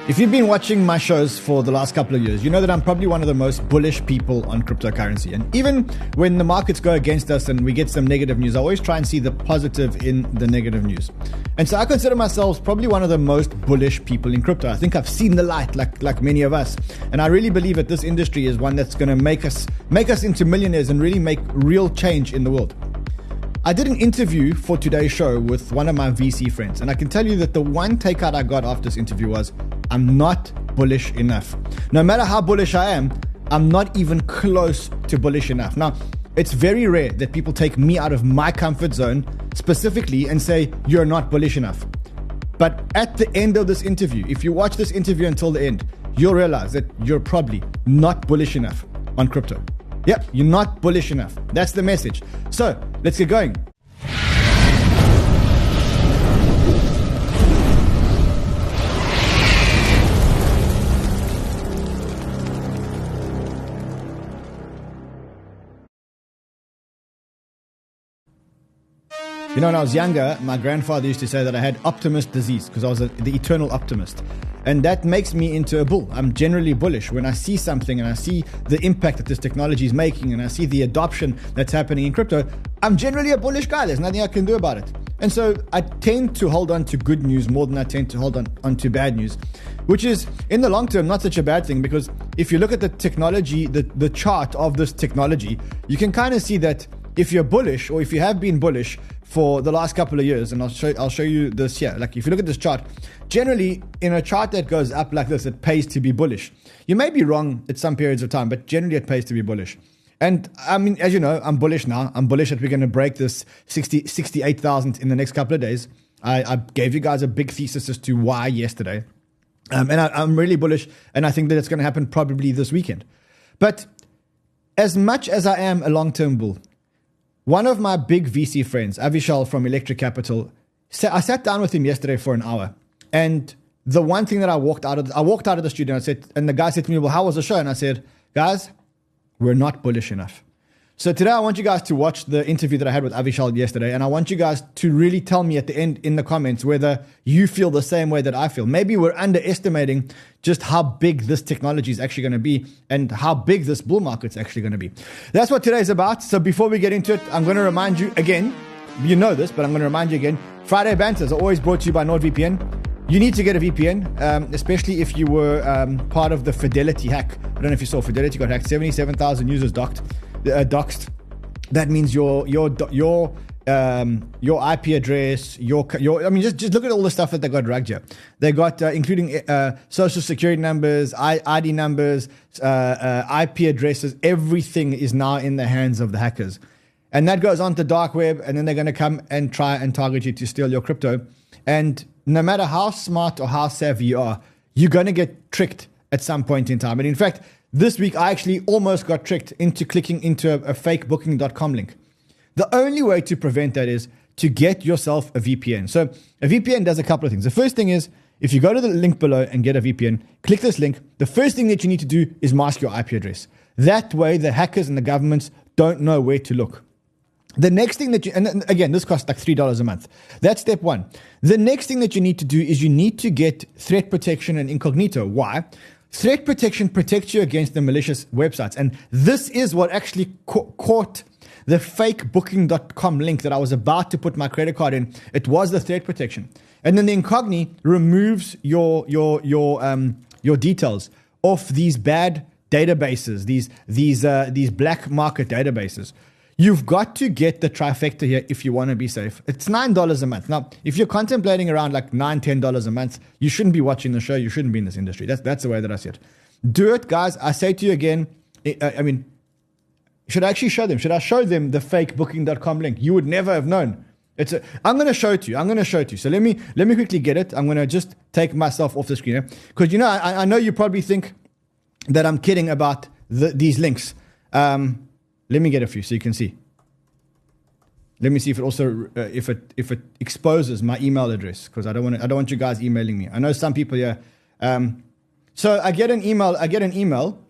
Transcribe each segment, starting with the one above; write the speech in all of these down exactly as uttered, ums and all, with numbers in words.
If you've been watching my shows for the last couple of years, you know that I'm probably one of the most bullish people on cryptocurrency. And even when the markets go against us and we get some negative news, I always try and see the positive in the negative news. And so I consider myself probably one of the most bullish people in crypto. I think I've seen the light like like many of us. And I really believe that this industry is one that's going to make us make us into millionaires and really make real change in the world. I did an interview for today's show with one of my V C friends, and I can tell you that the one takeout I got after this interview was, I'm not bullish enough. No matter how bullish I am, I'm not even close to bullish enough. Now, it's very rare that people take me out of my comfort zone specifically and say, you're not bullish enough. But at the end of this interview, if you watch this interview until the end, you'll realize that you're probably not bullish enough on crypto. Yep, you're not bullish enough. That's the message. So let's get going. You know, when I was younger, my grandfather used to say that I had optimist disease because I was a, the eternal optimist. And that makes me into a bull. I'm generally bullish. When I see something and I see the impact that this technology is making and I see the adoption that's happening in crypto, I'm generally a bullish guy. There's nothing I can do about it. And so I tend to hold on to good news more than I tend to hold on, on to bad news, which is in the long term not such a bad thing, because if you look at the technology, the, the chart of this technology, you can kind of see that if you're bullish, or if you have been bullish for the last couple of years, and I'll show I'll show you this here. Like if you look at this chart, generally in a chart that goes up like this, it pays to be bullish. You may be wrong at some periods of time, but generally it pays to be bullish. And I mean, as you know, I'm bullish now. I'm bullish that we're going to break this sixty, sixty-eight thousand in the next couple of days. I, I gave you guys a big thesis as to why yesterday. Um, and I, I'm really bullish, and I think that it's going to happen probably this weekend. But as much as I am a long-term bull, one of my big V C friends, Avishal from Electric Capital, I sat down with him yesterday for an hour. And the one thing that I walked out of, I walked out of the studio and I said, and the guy said to me, well, how was the show? And I said, guys, we're not bullish enough. So today I want you guys to watch the interview that I had with Avishal yesterday. And I want you guys to really tell me at the end in the comments whether you feel the same way that I feel. Maybe we're underestimating just how big this technology is actually going to be and how big this bull market's actually going to be. That's what today is about. So before we get into it, I'm going to remind you again, you know this, but I'm going to remind you again, Friday Banters are always brought to you by NordVPN. You need to get a V P N, um, especially if you were um, part of the Fidelity hack. I don't know if you saw, Fidelity got hacked, seventy-seven thousand users docked. Uh, doxed. That means your your your um, your I P address, your your. I mean, just just look at all the stuff that they got dragged here. They got uh, including uh, social security numbers, I, ID numbers, uh, uh, I P addresses. Everything is now in the hands of the hackers, and that goes on to dark web, and then they're going to come and try and target you to steal your crypto. And no matter how smart or how savvy you are, you're going to get tricked at some point in time. And in fact, this week, I actually almost got tricked into clicking into a, a fake booking dot com link. The only way to prevent that is to get yourself a V P N. So a V P N does a couple of things. The first thing is, if you go to the link below and get a V P N, click this link. The first thing that you need to do is mask your I P address. That way, the hackers and the governments don't know where to look. The next thing that you, and again, this costs like three dollars a month. That's step one. The next thing that you need to do is you need to get threat protection and incognito. Why? Threat protection protects you against the malicious websites. And this is what actually ca- caught the fake booking dot com link that I was about to put my credit card in. It was the threat protection. And then the incognito removes your your your um your details off these bad databases, these these uh, these black market databases. You've got to get the trifecta here if you want to be safe. It's nine dollars a month. Now, if you're contemplating around like nine dollars, ten dollars a month, you shouldn't be watching the show. You shouldn't be in this industry. That's that's the way that I see it. Do it, guys. I say to you again, I, I mean, should I actually show them? Should I show them the fake booking dot com link? You would never have known. It's a, I'm going to show it to you. I'm going to show it to you. So let me let me quickly get it. I'm going to just take myself off the screen. Because, you know, I, I know you probably think that I'm kidding about the, these links. Um, let me get a few so you can see. Let me see if it also uh, if it if it exposes my email address, because I don't want I don't want you guys emailing me. I know some people here. Um, so I get an email. I get an email.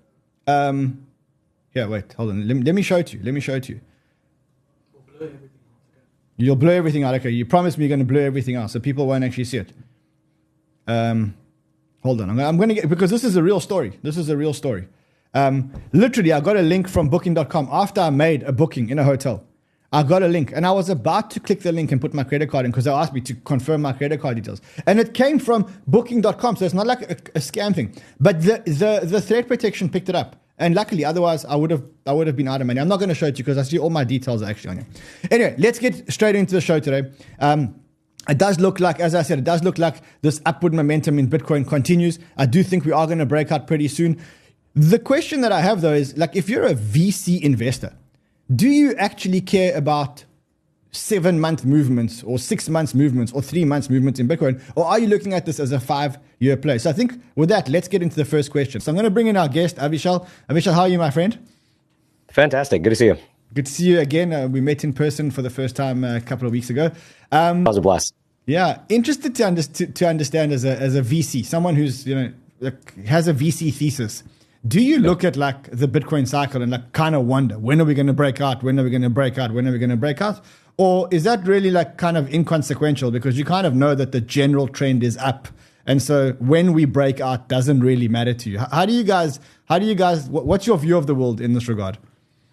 Um, here, wait, hold on. Let me, let me show it to you. Let me show it to you. We'll blur everything out, okay? You'll blur everything out. Okay, you promised me you're going to blur everything out, so people won't actually see it. Um, Hold on. I'm, I'm going to get, because this is a real story. This is a real story. Um, literally, I got a link from booking dot com after I made a booking in a hotel. I got a link and I was about to click the link and put my credit card in because they asked me to confirm my credit card details. And it came from booking dot com. So it's not like a, a scam thing, but the, the, the threat protection picked it up. And luckily, otherwise I would have, I would have been out of money. I'm not going to show it to you because I see all my details are actually on here. Anyway, let's get straight into the show today. Um, It does look like, as I said, it does look like this upward momentum in Bitcoin continues. I do think we are going to break out pretty soon. The question that I have, though, is like, if you're a V C investor, do you actually care about seven month movements or six months movements or three months movements in Bitcoin? Or are you looking at this as a five year play? So I think with that, let's get into the first question. So I'm going to bring in our guest, Avishal. Avishal, how are you, my friend? Fantastic. Good to see you. Good to see you again. Uh, we met in person for the first time uh, a couple of weeks ago. Um, that was a blast. Yeah, interested to, under, to, to understand as a as a V C, someone who's you know like, has a V C thesis. Do you look at like the Bitcoin cycle and like kind of wonder when are we going to break out? When are we going to break out? When are we going to break out? Or is that really like kind of inconsequential because you kind of know that the general trend is up, and so when we break out doesn't really matter to you? How do you guys? How do you guys? What's your view of the world in this regard?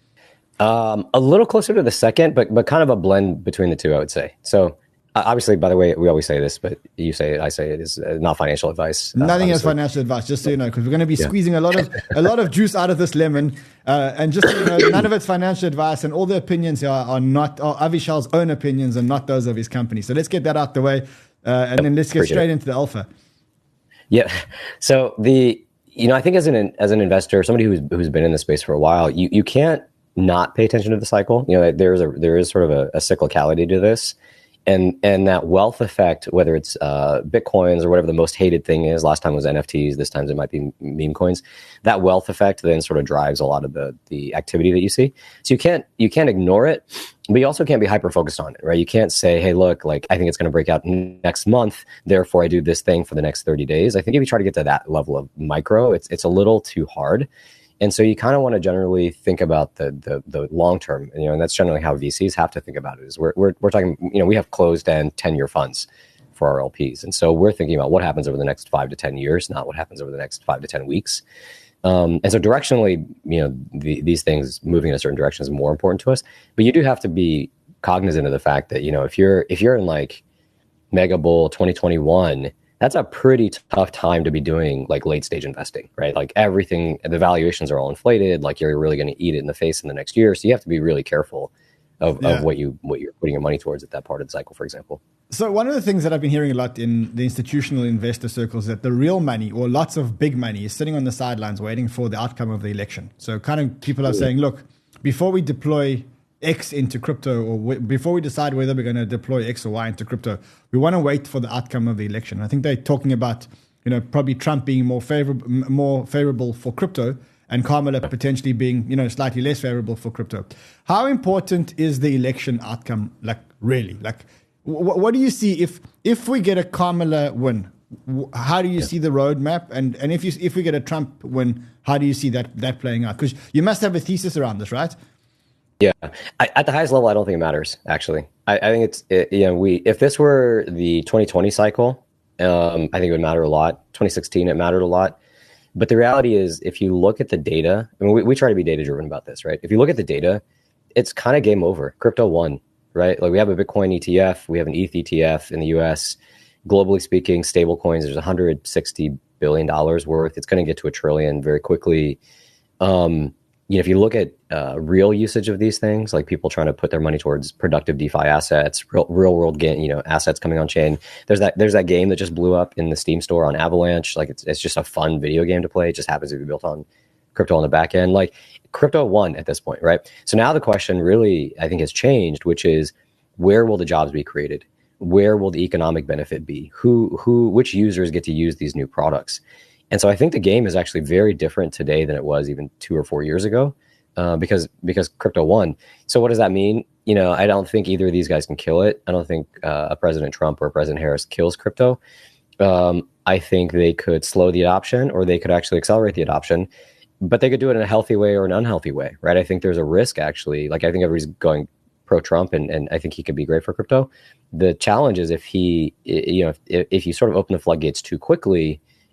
Um, a little closer to the second, but but kind of a blend between the two, I would say. So. Obviously, by the way, we always say this, but you say it, I say it, is not financial advice. Uh, Nothing obviously. is financial advice, just so you know, because we're going to be Yeah. squeezing a lot of a lot of juice out of this lemon. Uh, and just so you know, none of it's financial advice, and all the opinions here are not are Avishal's own opinions and not those of his company. So let's get that out the way, uh, and then let's get Appreciate straight it. into the alpha. Yeah. So the you know, I think as an as an investor, somebody who's who's been in the space for a while, you you can't not pay attention to the cycle. You know, there is a there is sort of a, a cyclicality to this. And and that wealth effect, whether it's uh, Bitcoins or whatever the most hated thing is, last time was N F Ts, this time it might be meme coins. That wealth effect then sort of drives a lot of the the activity that you see. So you can't you can't ignore it, but you also can't be hyper focused on it, right? You can't say, hey, look, like I think it's going to break out next month, therefore I do this thing for the next thirty days. I think if you try to get to that level of micro, it's it's a little too hard. And so you kind of want to generally think about the the, the long term, you know, and that's generally how V Cs have to think about it. Is we're we're we're talking, you know, we have closed end ten year funds for our L Ps, and so we're thinking about what happens over the next five to ten years, not what happens over the next five to ten weeks. Um, and so directionally, you know, the, these things moving in a certain direction is more important to us. But you do have to be cognizant of the fact that, you know, if you're if you're in like Mega Bull twenty twenty-one. That's a pretty tough time to be doing like late stage investing, right? Like everything, the valuations are all inflated. Like you're really going to eat it in the face in the next year. So you have to be really careful of, Yeah. of what you what you're putting your money towards at that part of the cycle, for example. So one of the things that I've been hearing a lot in the institutional investor circles is that the real money or lots of big money is sitting on the sidelines waiting for the outcome of the election. So kind of people are saying, look, before we deploy X into crypto, or w- before we decide whether we're going to deploy X or Y into crypto, we want to wait for the outcome of the election. I think they're talking about, you know, probably Trump being more favorable, more favorable for crypto, and Kamala potentially being, you know, slightly less favorable for crypto. How important is the election outcome? Like, really? Like, w- what do you see if if we get a Kamala win? w- How do you see the roadmap? And and if you if we get a Trump win, how do you see that that playing out? Because you must have a thesis around this, right? Yeah, I, at the highest level, I don't think it matters. Actually, I, I think it's it, you know we if this were the twenty twenty cycle, um, I think it would matter a lot. twenty sixteen, it mattered a lot. But the reality is, if you look at the data, I mean, we, we try to be data driven about this, right? If you look at the data, it's kind of game over. Crypto won, right? Like we have a Bitcoin E T F, we have an E T H E T F in the U S. Globally speaking, stable coins, there's one hundred sixty billion dollars worth. It's going to get to a trillion very quickly. Um, You know, if you look at uh, real usage of these things, like people trying to put their money towards productive DeFi assets, real, real world game, you know, assets coming on chain. There's that there's that game that just blew up in the Steam store on Avalanche. Like it's it's just a fun video game to play. It just happens to be built on crypto on the back end. Like crypto won at this point, right? So now the question really, I think, has changed, which is where will the jobs be created? Where will the economic benefit be? Who who which users get to use these new products? And so I think the game is actually very different today than it was even two or four years ago, uh, because because crypto won. So what does that mean? You know, I don't think either of these guys can kill it. I don't think uh, a President Trump or a President Harris kills crypto. Um, I think they could slow the adoption, or they could actually accelerate the adoption, but they could do it in a healthy way or an unhealthy way, right? I think there's a risk actually. Like I think everybody's going pro-Trump, and, and I think he could be great for crypto. The challenge is if he, you know, if, if you sort of open the floodgates too quickly,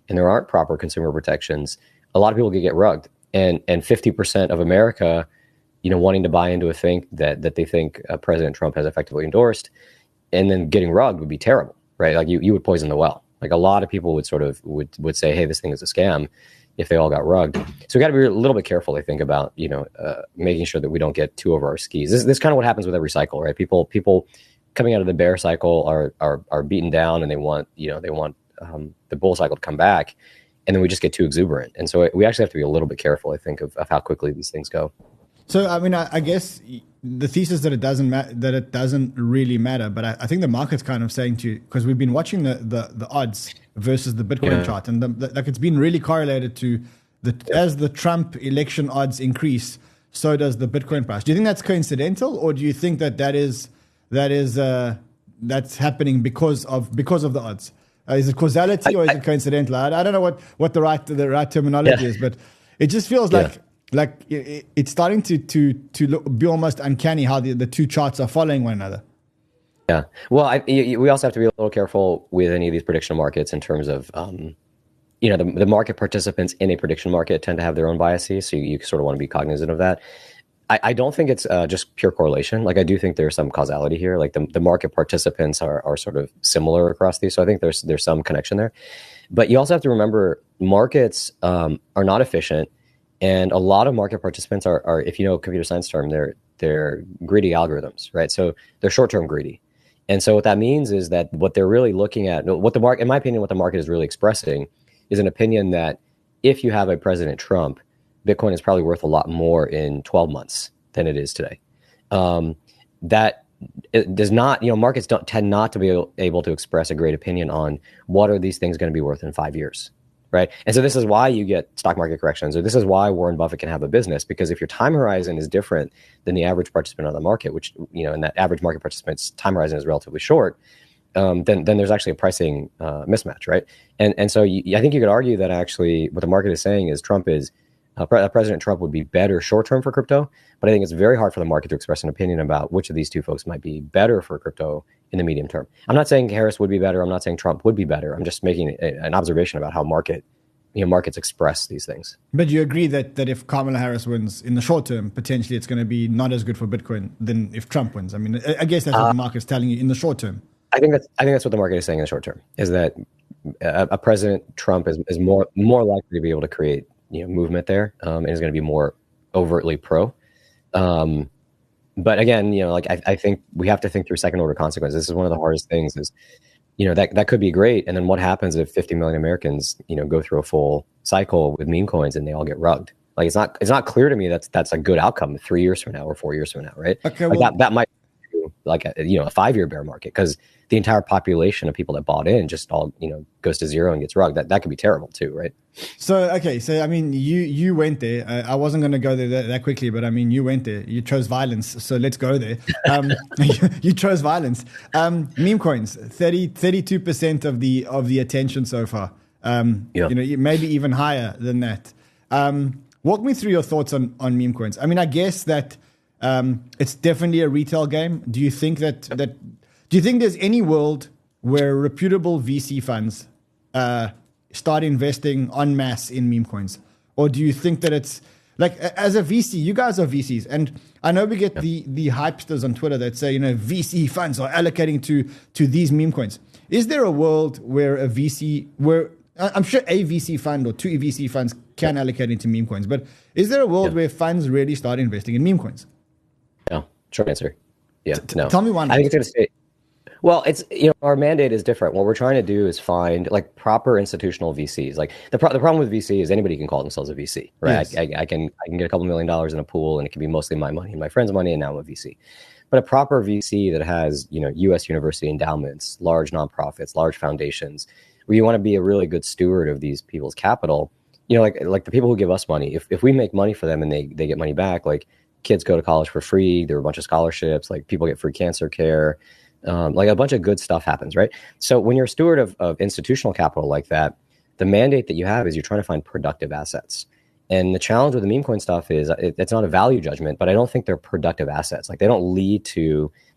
and there aren't proper consumer protections, a lot of people could get rugged. And and fifty percent of America, you know, wanting to buy into a thing that that they think uh, President Trump has effectively endorsed, and then getting rugged would be terrible, right? Like you, you would poison the well. Like a lot of people would sort of would would say, hey, this thing is a scam if they all got rugged. So we got to be a little bit careful, I think, about, you know, uh, making sure that we don't get too over our skis. This, this is kind of what happens with every cycle, right? People people coming out of the bear cycle are are are beaten down, and they want, you know, they want um, the bull cycle to come back. And then we just get too exuberant. And so we actually have to be a little bit careful, I think, of, of how quickly these things go. So, I mean, I, I guess the thesis that it doesn't ma- that it doesn't really matter, but I, I think the market's kind of saying to you, because we've been watching the, the, the odds versus the Bitcoin Yeah. chart, and the, the, like it's been really correlated to the Yeah. as the Trump election odds increase, so does the Bitcoin price. Do you think that's coincidental, or do you think that that is that is uh, that's happening because of because of the odds? Uh, is it causality or is I- it coincidental? I, I don't know what, what the right the right terminology Yeah. is, but it just feels Yeah. like like it, it's starting to to to look, be almost uncanny how the, the two charts are following one another. Yeah. Well, I, y- we also have to be a little careful with any of these prediction markets in terms of, um, you know, the, the market participants in a prediction market tend to have their own biases. So you, you sort of want to be cognizant of that. I, I don't think it's uh, just pure correlation. Like I do think there's some causality here. Like the, the market participants are, are sort of similar across these. So I think there's there's some connection there. But you also have to remember markets um, are not efficient. And a lot of market participants are, are, if you know a computer science term, they're they're greedy algorithms, right? So they're short-term greedy. And so what that means is that what they're really looking at, what the market, in my opinion, what the market is really expressing is an opinion that if you have a President Trump, Bitcoin is probably worth a lot more in twelve months than it is today. Um, that it does not, you know, markets don't tend not to be able, able to express a great opinion on what are these things going to be worth in five years, right? And so this is why you get stock market corrections, or this is why Warren Buffett can have a business, because if your time horizon is different than the average participant on the market, which, you know, and that average market participant's time horizon is relatively short, um, then then there's actually a pricing uh, mismatch, right? And and so you, I think you could argue that actually what the market is saying is Trump is Uh, Pre- President Trump would be better short-term for crypto, but I think it's very hard for the market to express an opinion about which of these two folks might be better for crypto in the medium term. I'm not saying Harris would be better. I'm not saying Trump would be better. I'm just making a, an observation about how market, you know, markets express these things. But you agree that, that if Kamala Harris wins in the short term, potentially it's going to be not as good for Bitcoin than if Trump wins. I mean, I, I guess that's what Uh, the market's telling you in the short term. I think that's I think that's what the market is saying in the short term, is that a, a President Trump is, is more more likely to be able to create, you know, movement there, um, and is going to be more overtly pro. Um, but again, you know, like I, I think we have to think through second order consequences. This is one of the hardest things. Is, you know, that that could be great, and then what happens if fifty million Americans, you know, go through a full cycle with meme coins and they all get rugged? Like it's not it's not clear to me that's that's a good outcome three years from now or four years from now, right? Okay, like well- that that might be like a, you know, a five year bear market, because the entire population of people that bought in just all, you know, goes to zero and gets rugged. That that could be terrible too, right? So, okay, so I mean, you you went there. I, I wasn't going to go there that, that quickly, but I mean, you went there. You chose violence, so let's go there. Um, you, you chose violence. Um, meme coins, thirty, thirty-two percent of the of the attention so far. Um, Yeah. You know, maybe even higher than that. Um, walk me through your thoughts on, on meme coins. I mean, I guess that um, it's definitely a retail game. Do you think that that do you think there's any world where reputable V C funds uh, start investing en masse in meme coins? Or do you think that it's like, a- as a V C, you guys are V Cs, and I know we get Yeah. the the hypesters on Twitter that say, you know, V C funds are allocating to to these meme coins. Is there a world where a V C, where I- I'm sure a V C fund or two V C funds can allocate into meme coins, but is there a world Yeah. where funds really start investing in meme coins? No, short answer. Yeah, no. Tell me why not. I think it's going to stay. Well, it's, you know, our mandate is different. What we're trying to do is find like proper institutional V Cs. Like the pro- the problem with V C is anybody can call themselves a V C, right? Yes. I, I, I can I can get a couple million dollars in a pool, and it can be mostly my money and my friend's money, and now I'm a V C. But a proper V C that has, you know, U S university endowments, large nonprofits, large foundations, where you want to be a really good steward of these people's capital. You know, like like the people who give us money. If if we make money for them and they they get money back, like kids go to college for free. There are a bunch of scholarships. Like people get free cancer care. Um, like a bunch of good stuff happens, right? So when you're a steward of, of institutional capital like that, the mandate that you have is you're trying to find productive assets. And the challenge with the meme coin stuff is it, it's not a value judgment, but I don't think they're productive assets. Like they don't lead to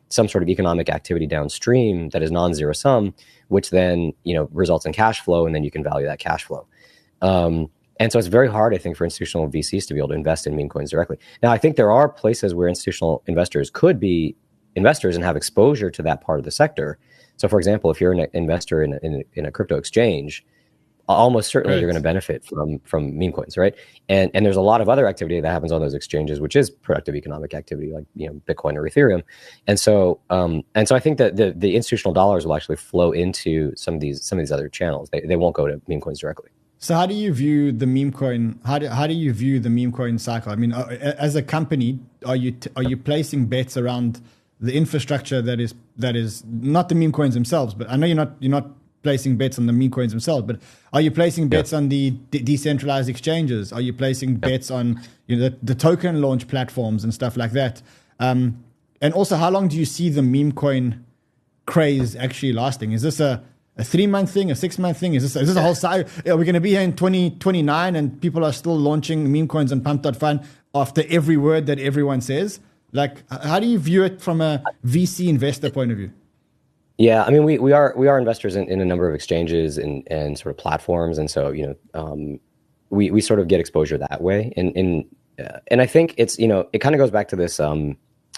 some sort of economic activity downstream that is non-zero sum, which then, you know, results in cash flow, and then you can value that cash flow. Um, and so it's very hard, I think, for institutional V Cs to be able to invest in meme coins directly. Now, I think there are places where institutional investors could be investors and have exposure to that part of the sector. So, for example, if you're an investor in a, in a, in a crypto exchange, almost certainly right. you're going to benefit from from meme coins, right? And and there's a lot of other activity that happens on those exchanges, which is productive economic activity, like, you know, Bitcoin or Ethereum. And so um, and so I think that the the institutional dollars will actually flow into some of these some of these other channels. They they won't go to meme coins directly. So how do you view the meme coin? How do how do you view the meme coin cycle? I mean, as a company, are you t- are you placing bets around the infrastructure that is that is not the meme coins themselves? But I know you're not you're not placing bets on the meme coins themselves, but are you placing bets yeah. on the de- decentralized exchanges? Are you placing yeah. bets on, you know, the, the token launch platforms and stuff like that? Um, and also, how long do you see the meme coin craze actually lasting? Is this a A three month thing, a six month thing? Is this is this a whole cycle? Are we going to be here in twenty twenty-nine and people are still launching meme coins on pump dot fun after every word that everyone says? Like, how do you view it from a V C investor point of view? Yeah, I mean, we we are we are investors in, in a number of exchanges and, and sort of platforms, and so, you know, um, we we sort of get exposure that way. And and uh, and I think it's, you know, it kind of goes back to this. Um,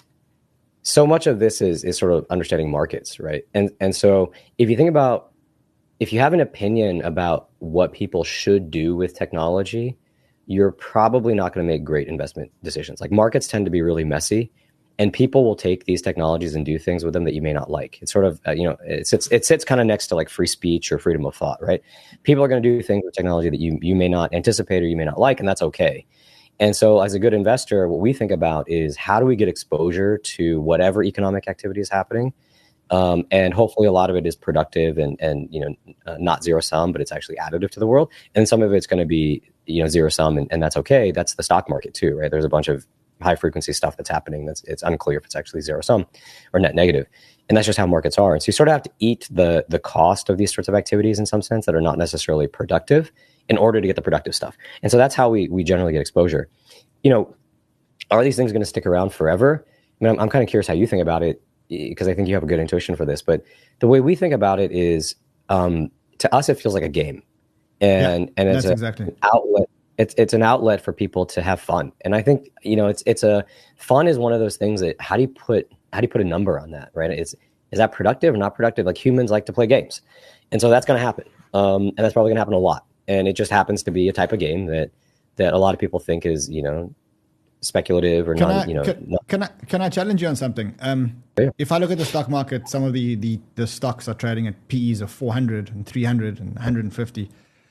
so much of this is is sort of understanding markets, right? And and so if you think about, if you have an opinion about what people should do with technology, you're probably not going to make great investment decisions. Like, markets tend to be really messy, and people will take these technologies and do things with them that you may not like. It's sort of, uh, you know, it sits, it sits kind of next to like free speech or freedom of thought, right? People are going to do things with technology that you, you may not anticipate or you may not like, and that's okay. And so as a good investor, what we think about is, how do we get exposure to whatever economic activity is happening? Um, and hopefully a lot of it is productive and, and you know, uh, not zero sum, but it's actually additive to the world. And some of it's going to be, you know, zero sum, and, and that's okay. That's the stock market too, right? There's a bunch of high frequency stuff that's happening that's, it's unclear if it's actually zero sum or net negative. And that's just how markets are. And so you sort of have to eat the the cost of these sorts of activities in some sense that are not necessarily productive in order to get the productive stuff. And so that's how we we generally get exposure. You know, are these things going to stick around forever? I mean, I'm, I'm kind of curious how you think about it, because I think you have a good intuition for this. But the way we think about it is, um, to us, it feels like a game, and yeah, and it's a, exactly. an outlet. It's it's an outlet for people to have fun. And I think, you know, it's it's a fun is one of those things that, how do you put how do you put a number on that, right? It's is that productive or not productive? Like, humans like to play games, and so that's going to happen, um, and that's probably going to happen a lot. And it just happens to be a type of game that that a lot of people think is, you know, speculative or can non, I, you know. Can, non- can I can I challenge you on something? Um, yeah. If I look at the stock market, some of the, the, the stocks are trading at P Es of four hundred and three hundred and one hundred fifty.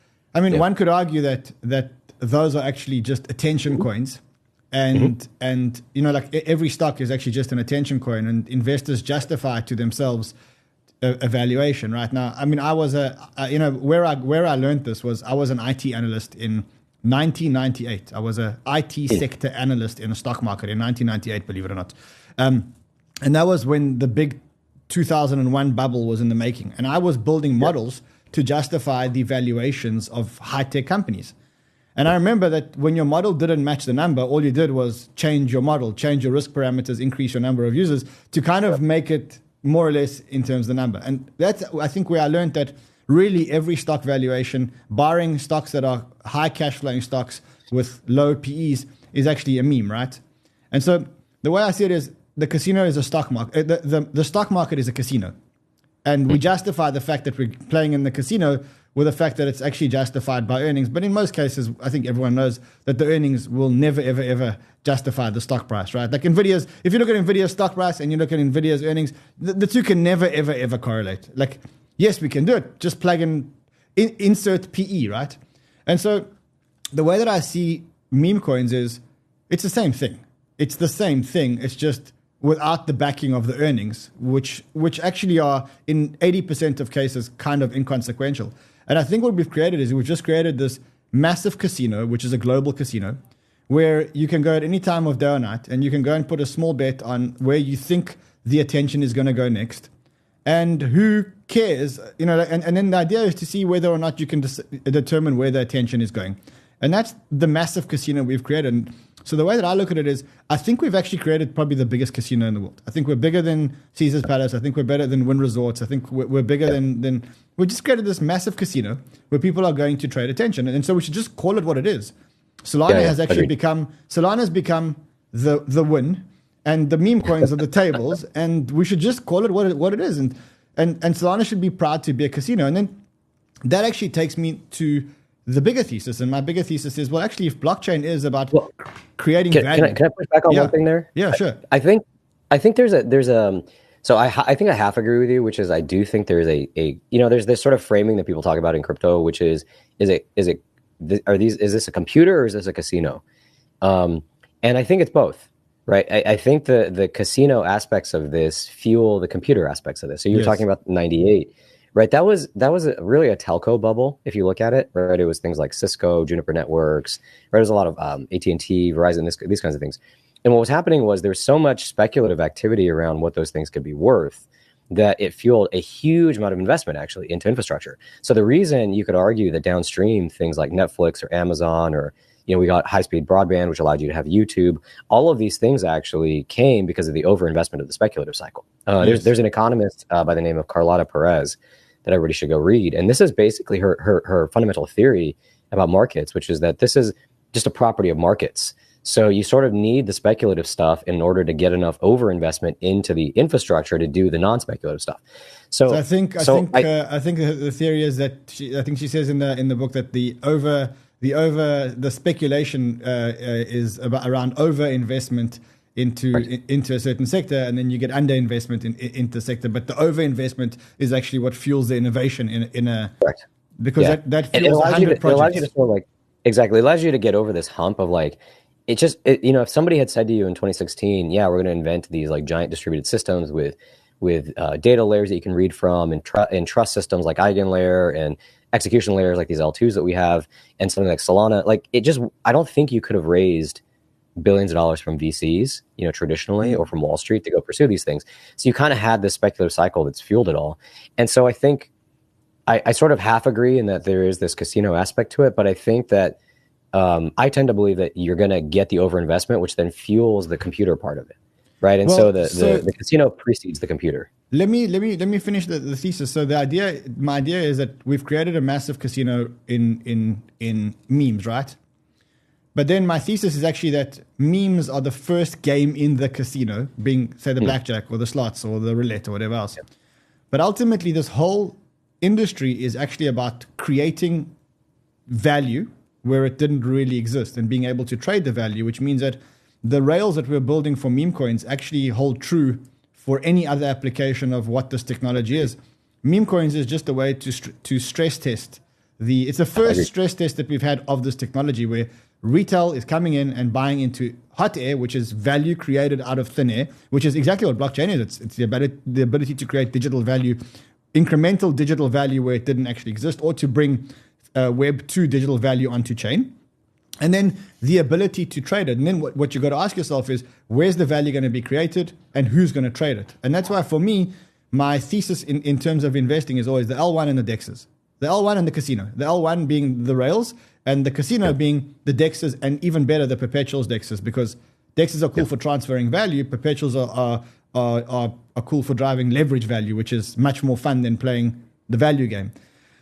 I mean, yeah. one could argue that that those are actually just attention mm-hmm. coins, and mm-hmm. and you know, like, every stock is actually just an attention coin, and investors justify to themselves a, a valuation. Right now, I mean, I was a, a you know where I where I learned this was, I was an I T analyst in nineteen ninety-eight. I was a I T sector analyst in the stock market in nineteen ninety-eight, believe it or not. Um, and that was when the big two thousand one bubble was in the making. And I was building models yeah. to justify the valuations of high-tech companies. And I remember that when your model didn't match the number, all you did was change your model, change your risk parameters, increase your number of users to kind of make it more or less in terms of the number. And that's, I think, where I learned that really every stock valuation, barring stocks that are high cash flowing stocks with low P Es, is actually a meme, right? And so the way I see it is, the casino is a stock market. The, the, the stock market is a casino. And we justify the fact that we're playing in the casino with the fact that it's actually justified by earnings. But in most cases, I think everyone knows that the earnings will never, ever, ever justify the stock price, right? Like NVIDIA's, if you look at NVIDIA's stock price and you look at NVIDIA's earnings, the, the two can never, ever, ever correlate. Like, yes, we can do it. Just plug in, in, insert P E, right? And so the way that I see meme coins is, it's the same thing. It's the same thing. It's just without the backing of the earnings, which which actually are, in eighty percent of cases, kind of inconsequential. And I think what we've created is we've just created this massive casino, which is a global casino, where you can go at any time of day or night, and you can go and put a small bet on where you think the attention is going to go next. And who cares? You know, and, and then the idea is to see whether or not you can dis- determine where the attention is going. And that's the massive casino we've created. And So the way that I look at it is, I think we've actually created probably the biggest casino in the world. I think we're bigger than Caesar's Palace. I think we're better than Wynn Resorts. I think we're, we're bigger yeah. than, than... We just created this massive casino where people are going to trade attention. And so we should just call it what it is. Solana yeah, yeah, has actually agreed. become... Solana's become the the Wynn, and the meme coins are the tables, and we should just call it what it, what it is. And, and, and Solana should be proud to be a casino. And then that actually takes me to... the bigger thesis, and my bigger thesis is, well, actually, if blockchain is about well, creating can, value, can I, can I push back on yeah. one thing there? Yeah, sure. I, I think, I think there's a there's a so I I think I half agree with you, which is I do think there's a a you know there's this sort of framing that people talk about in crypto, which is is it is it are these is this a computer or is this a casino? Um, and I think it's both, right? I, I think the the casino aspects of this fuel the computer aspects of this. So you're yes. talking about ninety-eight. Right, that was that was a, really a telco bubble. If you look at it, right, it was things like Cisco, Juniper Networks. Right, there was a lot of um, A T and T, Verizon, this, these kinds of things. And what was happening was there was so much speculative activity around what those things could be worth that it fueled a huge amount of investment actually into infrastructure. So the reason you could argue that downstream things like Netflix or Amazon or you know we got high-speed broadband, which allowed you to have YouTube. All of these things actually came because of the overinvestment of the speculative cycle. Uh, yes. There's there's an economist uh, by the name of Carlota Perez that everybody should go read. And this is basically her, her her fundamental theory about markets, which is that this is just a property of markets. So you sort of need the speculative stuff in order to get enough overinvestment into the infrastructure to do the non-speculative stuff. So, so I think I so think I, uh, I think the theory is that she, I think she says in the in the book that the over the over the speculation uh, uh, is about around overinvestment into right. in, into a certain sector, and then you get underinvestment in, in into the sector. But the overinvestment is actually what fuels the innovation in in a Correct. because yeah. that that fuels it allows, you to, it allows you to sort of like exactly it allows you to get over this hump of like it just it, you know if somebody had said to you in twenty sixteen, yeah, we're going to invent these like giant distributed systems with with uh, data layers that you can read from and, tr- and trust systems like EigenLayer and execution layers like these L twos that we have and something like Solana, like it just I don't think you could have raised billions of dollars from V Cs, you know, traditionally, or from Wall Street to go pursue these things. So you kind of had this speculative cycle that's fueled it all. And so I think I, I sort of half agree in that there is this casino aspect to it, but I think that um, I tend to believe that you're going to get the overinvestment, which then fuels the computer part of it, right? And well, so, the, so the the casino precedes the computer. Let me let me let me finish the, the thesis. So the idea, my idea is that we've created a massive casino in in in memes, right? But then my thesis is actually that memes are the first game in the casino, being, say, the mm. blackjack or the slots or the roulette or whatever else. Yeah. But ultimately, this whole industry is actually about creating value where it didn't really exist and being able to trade the value, which means that the rails that we're building for meme coins actually hold true for any other application of what this technology is. Meme coins is just a way to st- to stress test the. It's the first stress test that we've had of this technology where retail is coming in and buying into hot air, which is value created out of thin air, which is exactly what blockchain is. It's, it's the, ability, the ability to create digital value, incremental digital value where it didn't actually exist, or to bring uh, Web two digital value onto chain. And then the ability to trade it. And then what, what you've got to ask yourself is, where's the value going to be created and who's going to trade it? And that's why, for me, my thesis in, in terms of investing is always the L one and the DEXs. The L one and the casino. The L one being the rails, and the casino yeah. being the DEXs, and even better, the perpetuals DEXs, because DEXs are cool yeah. for transferring value. Perpetuals are, are, are, are, are cool for driving leverage value, which is much more fun than playing the value game.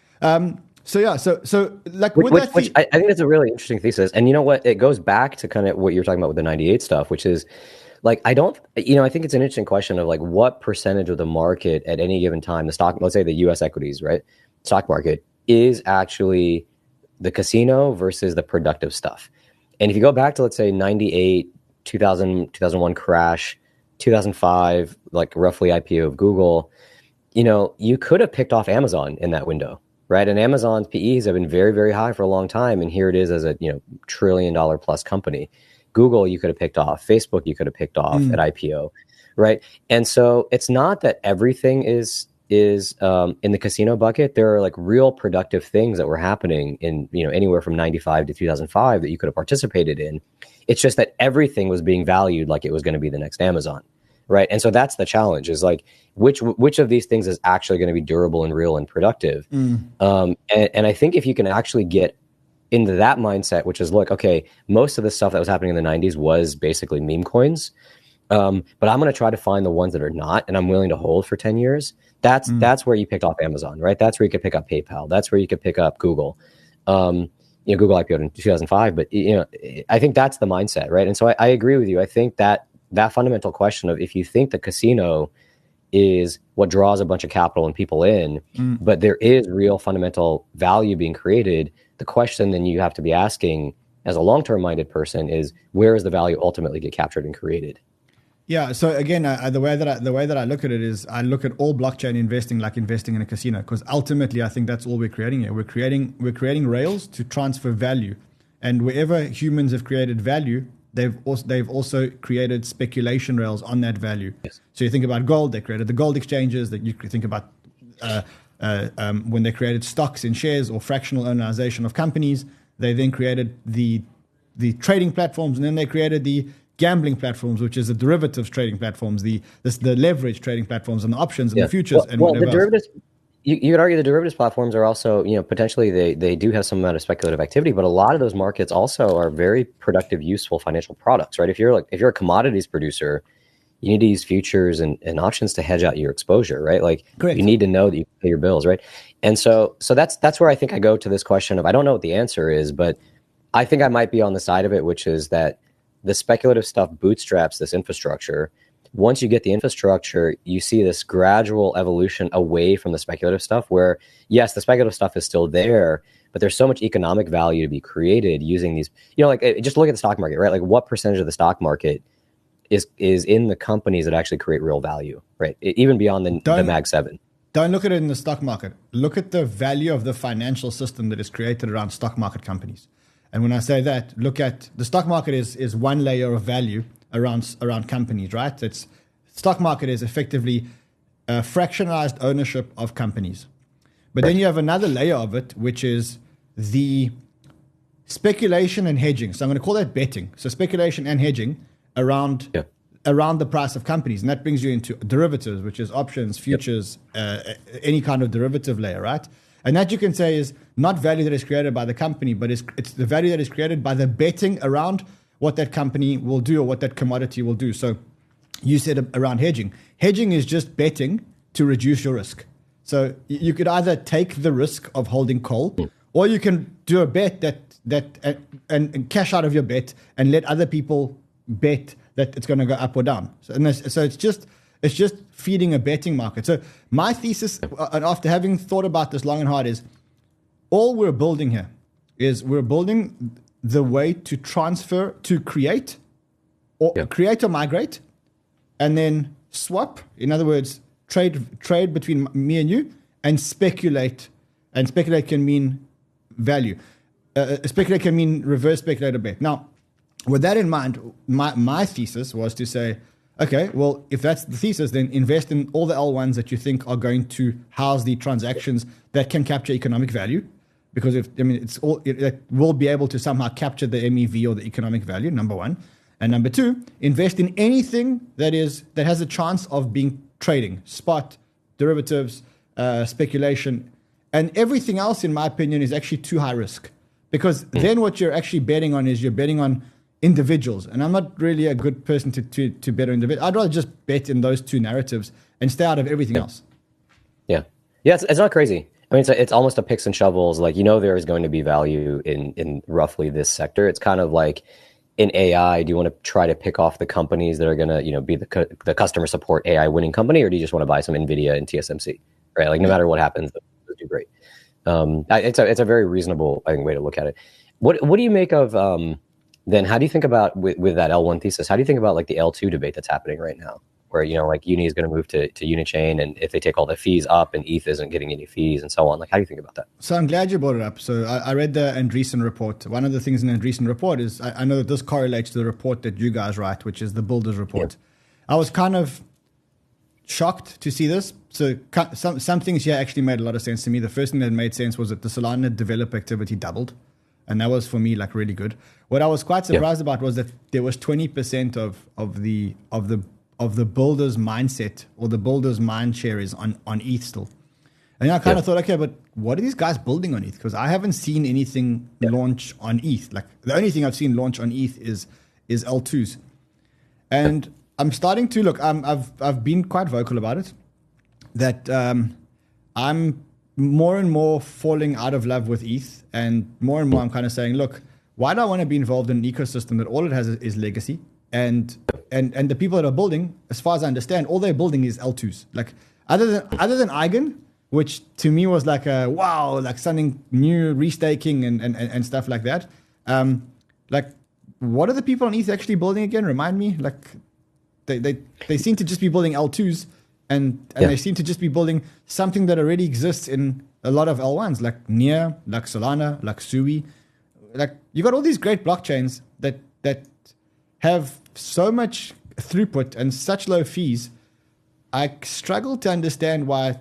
Um, so, yeah, so, so like, which, with which, that which I, I think that's a really interesting thesis. And you know what? It goes back to kind of what you're talking about with the ninety-eight stuff, which is like, I don't, you know, I think it's an interesting question of like what percentage of the market at any given time, the stock, let's say the U S equities, right? Stock market is actually the casino versus the productive stuff. And if you go back to, let's say, ninety-eight, two thousand, two thousand one crash, two thousand five, like roughly I P O of Google, you know, you could have picked off Amazon in that window, right? And Amazon's P Es have been very, very high for a long time. And here it is as a, you know, trillion dollar plus company. Google, you could have picked off. Facebook, you could have picked off mm. at I P O, right? And so it's not that everything is is um, in the casino bucket. There are like real productive things that were happening in, you know, anywhere from ninety-five to two thousand five that you could have participated in. It's just that everything was being valued like it was going to be the next Amazon, right? And so that's the challenge, is like, which which of these things is actually going to be durable and real and productive? Mm. Um, and, and I think if you can actually get into that mindset, which is, look, okay, most of the stuff that was happening in the nineties was basically meme coins. Um, but I'm going to try to find the ones that are not, and I'm willing to hold for ten years. That's mm. that's where you picked off Amazon, right? That's where you could pick up PayPal. That's where you could pick up Google. Um, you know, Google I P O'd in two thousand five, but you know, I think that's the mindset, right? And so I, I agree with you. I think that that fundamental question of if you think the casino is what draws a bunch of capital and people in, mm. but there is real fundamental value being created, the question then you have to be asking as a long-term minded person is, where is the value ultimately get captured and created? Yeah. So again, uh, the way that I, the way that I look at it is, I look at all blockchain investing like investing in a casino, because ultimately, I think that's all we're creating here. We're creating we're creating rails to transfer value, and wherever humans have created value, they've also they've also created speculation rails on that value. Yes. So you think about gold, they created the gold exchanges. That you think about uh, uh, um, when they created stocks and shares or fractional ownerization of companies. They then created the the trading platforms, and then they created the gambling platforms, which is the derivatives trading platforms, the this, the leverage trading platforms, and the options and yeah. the futures. Well, and well the derivatives, else. you, you could argue the derivatives platforms are also, you know, potentially they they do have some amount of speculative activity, but a lot of those markets also are very productive, useful financial products, right? If you're like if you're a commodities producer, you need to use futures and, and options to hedge out your exposure, right? Like Correct. You need to know that you can pay your bills, right? And so so that's that's where I think I go to this question of, I don't know what the answer is, but I think I might be on the side of it, which is that the speculative stuff bootstraps this infrastructure. Once you get the infrastructure, you see this gradual evolution away from the speculative stuff where, yes, the speculative stuff is still there, but there's so much economic value to be created using these, you know, like just look at the stock market, right? Like what percentage of the stock market is is in the companies that actually create real value, right? Even beyond the, the Mag seven. Don't look at it in the stock market. Look at the value of the financial system that is created around stock market companies. And when I say that, look at the stock market is is one layer of value around around companies, right? It's stock market is effectively uh, fractionalized ownership of companies. But right. then you have another layer of it, which is the speculation and hedging. So I'm going to call that betting. So speculation and hedging around yeah. around the price of companies, and that brings you into derivatives, which is options, futures, yep. uh, any kind of derivative layer, right? And that you can say is not value that is created by the company, but it's, it's the value that is created by the betting around what that company will do or what that commodity will do. So you said around hedging. Hedging is just betting to reduce your risk. So you could either take the risk of holding coal, or you can do a bet that that uh, and, and cash out of your bet and let other people bet that it's going to go up or down. So, and so it's just... It's just feeding a betting market. So my thesis, and after having thought about this long and hard, is all we're building here is we're building the way to transfer, to create, or yeah. create or migrate, and then swap. In other words, trade trade between me and you, and speculate. And speculate can mean value. Uh, speculate can mean reverse speculator bet. Now, with that in mind, my my thesis was to say, okay, well, if that's the thesis, then invest in all the L ones that you think are going to house the transactions that can capture economic value. Because if I mean, it's all it, it will be able to somehow capture the M E V or the economic value. Number one, and number two, invest in anything that is that has a chance of being trading, spot, derivatives, uh, speculation, and everything else. In my opinion, is actually too high risk. Because then what you're actually betting on is you're betting on individuals, and I'm not really a good person to to, to bet on individuals. I'd rather just bet in those two narratives and stay out of everything yeah. else. Yeah, yeah, it's, it's not crazy. I mean, it's a, it's almost a picks and shovels. Like, you know, there is going to be value in in roughly this sector. It's kind of like in A I. Do you want to try to pick off the companies that are going to, you know, be the cu- the customer support A I winning company, or do you just want to buy some NVIDIA and T S M C? Right? Like, no matter what happens, those do great. Um, it's a it's a very reasonable, I think, way to look at it. What what do you make of um? Then how do you think about, with, with that L one thesis, how do you think about like the L two debate that's happening right now, where, you know, like Uni is going to move to, to Unichain, and if they take all the fees up and E T H isn't getting any fees and so on, like, how do you think about that? So I'm glad you brought it up. So I, I read the Andreessen report. One of the things in the Andreessen report is, I, I know that this correlates to the report that you guys write, which is the Builders report. Yeah. I was kind of shocked to see this. So some, some things here actually made a lot of sense to me. The first thing that made sense was that the Solana developer activity doubled. And that was, for me, like really good. What I was quite surprised yeah. about was that there was twenty percent of, of the of the of the builders' mindset, or the builders' mind share is on, on E T H still. And I kind Yeah. of thought, okay, but what are these guys building on E T H? Because I haven't seen anything Yeah. launch on E T H. Like the only thing I've seen launch on E T H is is L twos, and I'm starting to look. I'm, I've I've been quite vocal about it. That um, I'm more and more falling out of love with E T H, and more and more I'm kind of saying, look, why do I want to be involved in an ecosystem that all it has is, is legacy? And and and the people that are building, as far as I understand, all they're building is L twos. Like other than other than Eigen, which to me was like a wow, like something new, restaking and and, and stuff like that. Um, like what are the people on E T H actually building again? Remind me. Like they they, they seem to just be building L twos, and and Yeah. they seem to just be building something that already exists in a lot of L ones, like Near, like Solana, like Sui. Like you got all these great blockchains that that have so much throughput and such low fees. I struggle to understand why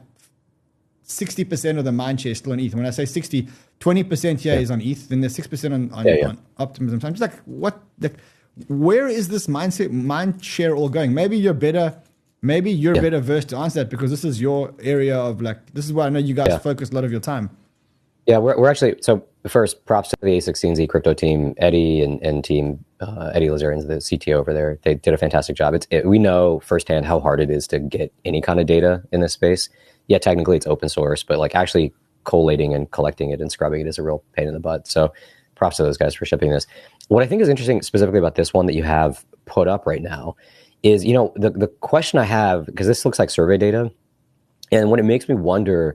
sixty percent of the mind share is still on E T H. When I say sixty, twenty percent here Yeah. is on E T H, then there's six percent on, on, Yeah, yeah. on Optimism. So I'm just like, what? Like, where is this mindset, mind share all going? Maybe you're better. Maybe you're Yeah. better versed to answer that because this is your area of like, this is where I know you guys Yeah. focus a lot of your time. Yeah, we're, we're actually, so first, props to the A sixteen Z crypto team, Eddie and, and team, uh, Eddie Lazarian's the C T O over there. They did a fantastic job. It's it, we know firsthand how hard it is to get any kind of data in this space. Yeah, technically it's open source, but like actually collating and collecting it and scrubbing it is a real pain in the butt. So props to those guys for shipping this. What I think is interesting specifically about this one that you have put up right now is, you know, the, the question I have, because this looks like survey data, and what it makes me wonder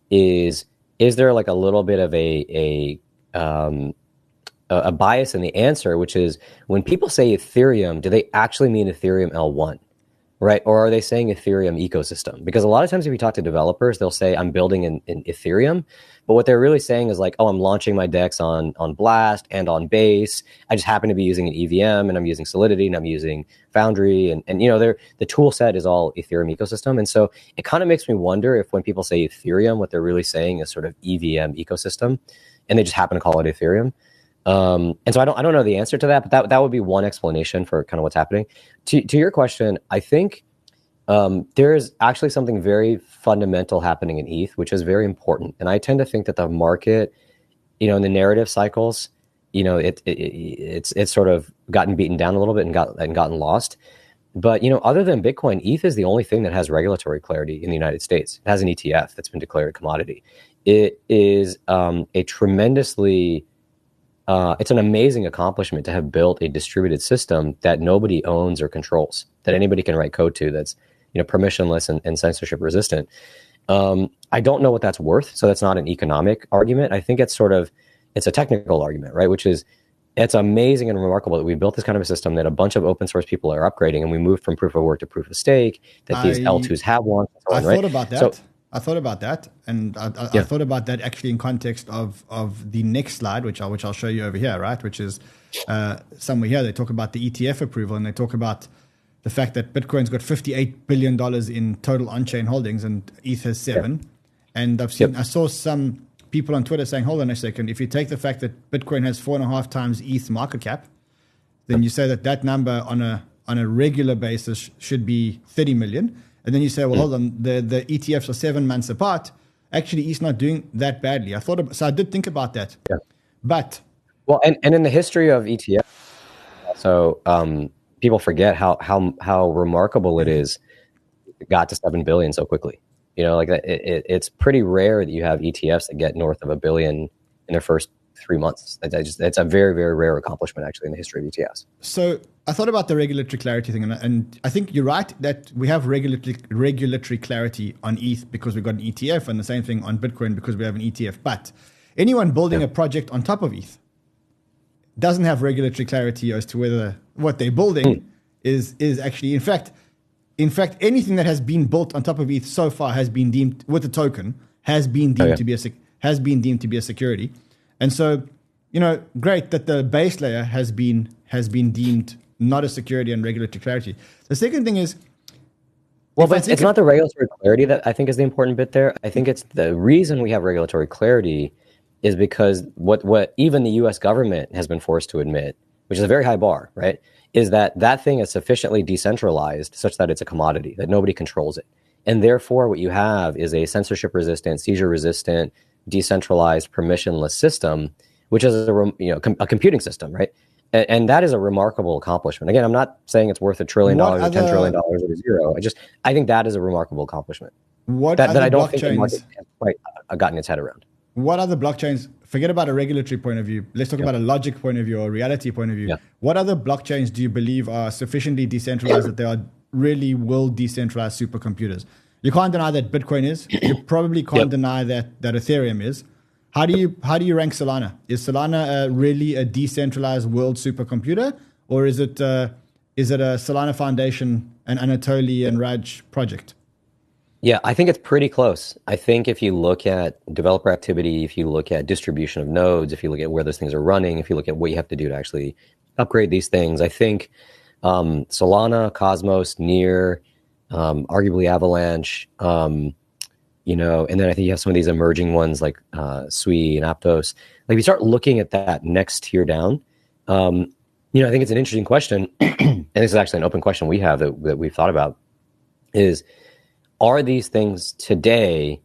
is, is there like a little bit of a a um, a, a bias in the answer, which is when people say Ethereum, do they actually mean Ethereum L one, right? Or are they saying Ethereum ecosystem? Because a lot of times if you talk to developers, they'll say I'm building in, in Ethereum, but what they're really saying is like, oh, I'm launching my DEX on on Blast and on Base. I just happen to be using an E V M, and I'm using Solidity, and I'm using Foundry, and and you know, they're, the tool set is all Ethereum ecosystem. And so it kind of makes me wonder if when people say Ethereum, what they're really saying is sort of E V M ecosystem, and they just happen to call it Ethereum. Um, and so I don't I don't know the answer to that, but that that would be one explanation for kind of what's happening. To to your question, I think um, there is actually something very fundamental happening in E T H, which is very important. And I tend to think that the market, you know, in the narrative cycles, you know, it, it it's it's sort of gotten beaten down a little bit and got and gotten lost. But you know, other than Bitcoin, E T H is the only thing that has regulatory clarity in the United States. It has an E T F that's been declared a commodity. It is um, a tremendously Uh, it's an amazing accomplishment to have built a distributed system that nobody owns or controls, that anybody can write code to, that's, you know, permissionless and, and censorship resistant. Um, I don't know what that's worth, so that's not an economic argument. I think it's sort of, it's a technical argument, right? Which is, it's amazing and remarkable that we built this kind of a system that a bunch of open source people are upgrading, and we moved from proof of work to proof of stake, that these I- L twos have one. And so I on, thought right? about that. So, I thought about that, and I, I, Yeah. I thought about that actually in context of of the next slide, which I which I'll show you over here, right? Which is uh, somewhere here. They talk about the E T F approval, and they talk about the fact that Bitcoin's got fifty-eight billion dollars in total on-chain holdings, and E T H has seven. And I've seen, Yep. I saw some people on Twitter saying, "Hold on a second. If you take the fact that Bitcoin has four and a half times E T H market cap, then you say that that number on a on a regular basis should be thirty million." And then you say, well, hold on, the, the E T Fs are seven months apart. Actually, E T H's not doing that badly. I thought, about, so I did think about that. Yeah. But well, and, and in the history of E T F, so um, people forget how how how remarkable it is it got to seven billion so quickly. You know, like it, it, it's pretty rare that you have E T Fs that get north of a billion in their first three months. It's, just, it's a very, very rare accomplishment actually in the history of E T Fs. So I thought about the regulatory clarity thing, and, and I think you're right that we have regulatory regulatory clarity on E T H because we've got an E T F, and the same thing on Bitcoin because we have an E T F. But anyone building Yeah. a project on top of E T H doesn't have regulatory clarity as to whether what they're building Mm. is is actually, in fact, in fact, anything that has been built on top of E T H so far has been deemed with a token has been deemed Oh, yeah. to be a sec- has been deemed to be a security, and so you know, great that the base layer has been has been deemed not a security and regulatory clarity. The second thing is, Well, if I but it's, think it's of- not the regulatory clarity that I think is the important bit there. I think it's the reason we have regulatory clarity is because what, what even the U S government has been forced to admit, which is a very high bar, right, is that that thing is sufficiently decentralized such that it's a commodity, that nobody controls it. And therefore, what you have is a censorship-resistant, seizure-resistant, decentralized, permissionless system, which is a you know com- a computing system, right? And, and that is a remarkable accomplishment. Again, I'm not saying it's worth a trillion dollars or ten trillion dollars or zero. I just I think that is a remarkable accomplishment. What that, other that I don't blockchains, think the market has quite gotten its head around. What other blockchains? Forget about a regulatory point of view. Let's talk yeah. about a logic point of view or a reality point of view. Yeah. What other blockchains do you believe are sufficiently decentralized that they are really will decentralize supercomputers? You can't deny that Bitcoin is. You probably can't yep. deny that that Ethereum is. How do you how do you rank Solana? Is Solana uh, really a decentralized world supercomputer, or is it uh, is it a Solana Foundation and Anatoly and Raj project? Yeah, I think it's pretty close. I think if you look at developer activity, if you look at distribution of nodes, if you look at where those things are running, if you look at what you have to do to actually upgrade these things, I think um, Solana, Cosmos, Near, um, arguably Avalanche, um, you know, and then I think you have some of these emerging ones like uh, Sui and Aptos. Like if you start looking at that next tier down, um, you know, I think it's an interesting question, and this is actually an open question we have that, that we've thought about, is are these things today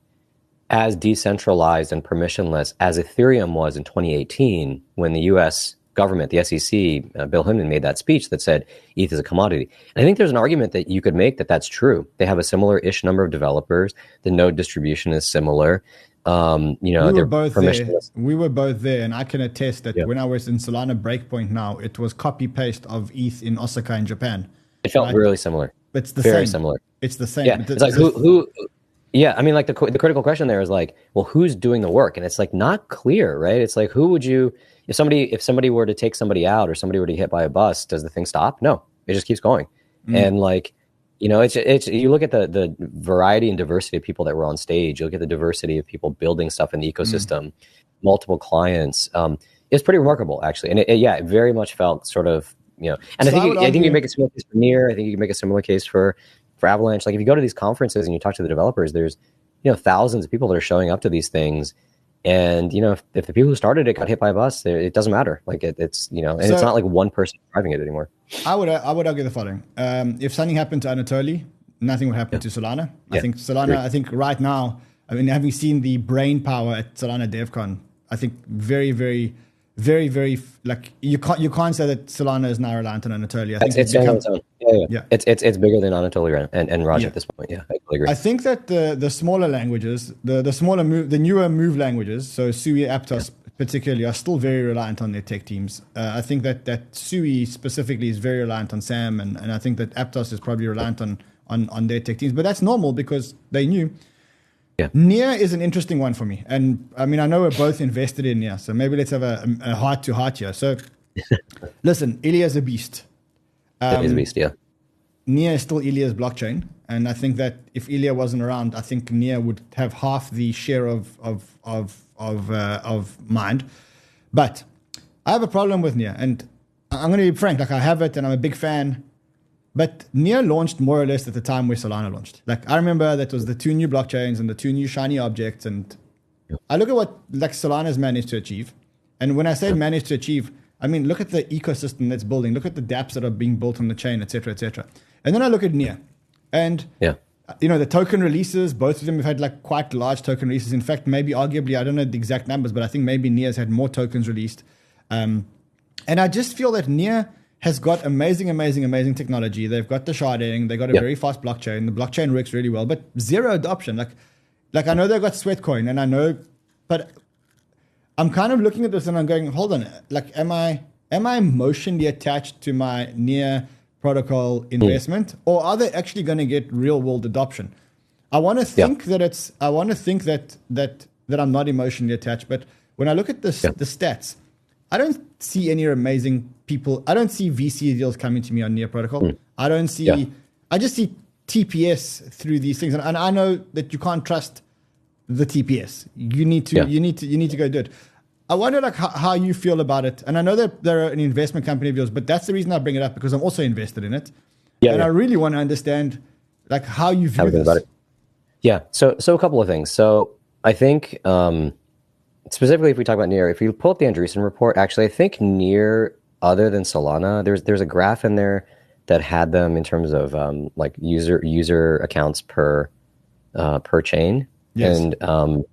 as decentralized and permissionless as Ethereum was in twenty eighteen when the U S government, the S E C, uh, Bill Hinman made that speech that said E T H is a commodity? And I think there's an argument that you could make that that's true. They have a similar-ish number of developers. The node distribution is similar. Um, you know, we they're were both there. We were both there, and I can attest that yeah. when I was in Solana Breakpoint now, it was copy-paste of E T H in Osaka in Japan. It felt right? really similar. It's the Very same. similar. It's the same. Yeah, it's like who, who, yeah, I mean, like the the critical question there is like, well, who's doing the work? And it's like not clear, right? It's like, who would you, if somebody, if somebody were to take somebody out or somebody were to get hit by a bus, does the thing stop? No, it just keeps going. Mm. And like, you know, it's, it's, you look at the, the variety and diversity of people that were on stage, you look at the diversity of people building stuff in the ecosystem, mm. multiple clients, um, it's pretty remarkable actually. And it, it, yeah, it very much felt sort of, you know, and so I think, I, you, I think you make a similar case for Near. I think you can make a similar case for, for Avalanche. Like if you go to these conferences and you talk to the developers, there's, you know, thousands of people that are showing up to these things. And, you know, if, if the people who started it got hit by a bus, it doesn't matter. Like it, it's, you know, and so it's not like one person driving it anymore. I would, I would argue the following. Um, if something happened to Anatoly, nothing would happen yeah. to Solana. Yeah. I think Solana, Great. I think right now, I mean, having seen the brain power at Solana DevCon, I think very, very, very, very, like you can't, you can't say that Solana is now reliant on Anatoly. I think it's, it's, become, its own. Yeah, yeah. yeah. It's, it's, it's bigger than Anatoly and, and Raj yeah. at this point. Yeah, I totally agree. I think that the, the smaller languages, the, the smaller move, the newer move languages, so Sui, Aptos yeah. particularly, are still very reliant on their tech teams. Uh, I think that, that Sui specifically is very reliant on Sam, and, and I think that Aptos is probably reliant on, on, on their tech teams, but that's normal because they knew. Yeah. Near is an interesting one for me. And I mean, I know we're both invested in Near, so maybe let's have a, a heart to heart here. So listen, Ilya's a beast. Um, it is a beast, yeah. Near is still Ilya's blockchain. And I think that if Ilya wasn't around, I think Near would have half the share of, of, of, of, uh, of mind. But I have a problem with Near. And I'm going to be frank, like I have it and I'm a big fan. But Near launched more or less at the time where Solana launched. Like I remember that was the two new blockchains and the two new shiny objects. And yep. I look at what like Solana's managed to achieve. And when I say yep. managed to achieve, I mean, look at the ecosystem that's building. Look at the dApps that are being built on the chain, et cetera, et cetera. And then I look at Near. And, yeah. you know, the token releases, both of them have had like quite large token releases. In fact, maybe arguably, I don't know the exact numbers, but I think maybe Near's had more tokens released. Um, and I just feel that Near has got amazing, amazing, amazing technology. They've got the sharding. They've got a yep. very fast blockchain. The blockchain works really well, but zero adoption. Like, like I know they've got Sweatcoin, and I know, but I'm kind of looking at this and I'm going, hold on. Like, am I am I emotionally attached to my Near protocol investment, mm. or are they actually going to get real world adoption? I want to think yep. that it's. I want to think that that that I'm not emotionally attached. But when I look at this, yep. the stats, I don't see any amazing people. I don't see V C deals coming to me on Near Protocol. Mm. I don't see, yeah. I just see T P S through these things. And, and I know that you can't trust the T P S. You need to, yeah. you need to, you need to go do it. I wonder like how, how you feel about it. And I know that they're an investment company of yours, but that's the reason I bring it up because I'm also invested in it. Yeah, and yeah. I really want to understand like how you view how this. About it. Yeah. So, so a couple of things. So I think, um, specifically, if we talk about Near, if you pull up the Andreessen report, actually, I think Near, other than Solana, there's there's a graph in there that had them in terms of um, like user user accounts per uh, per chain. Yes. And um,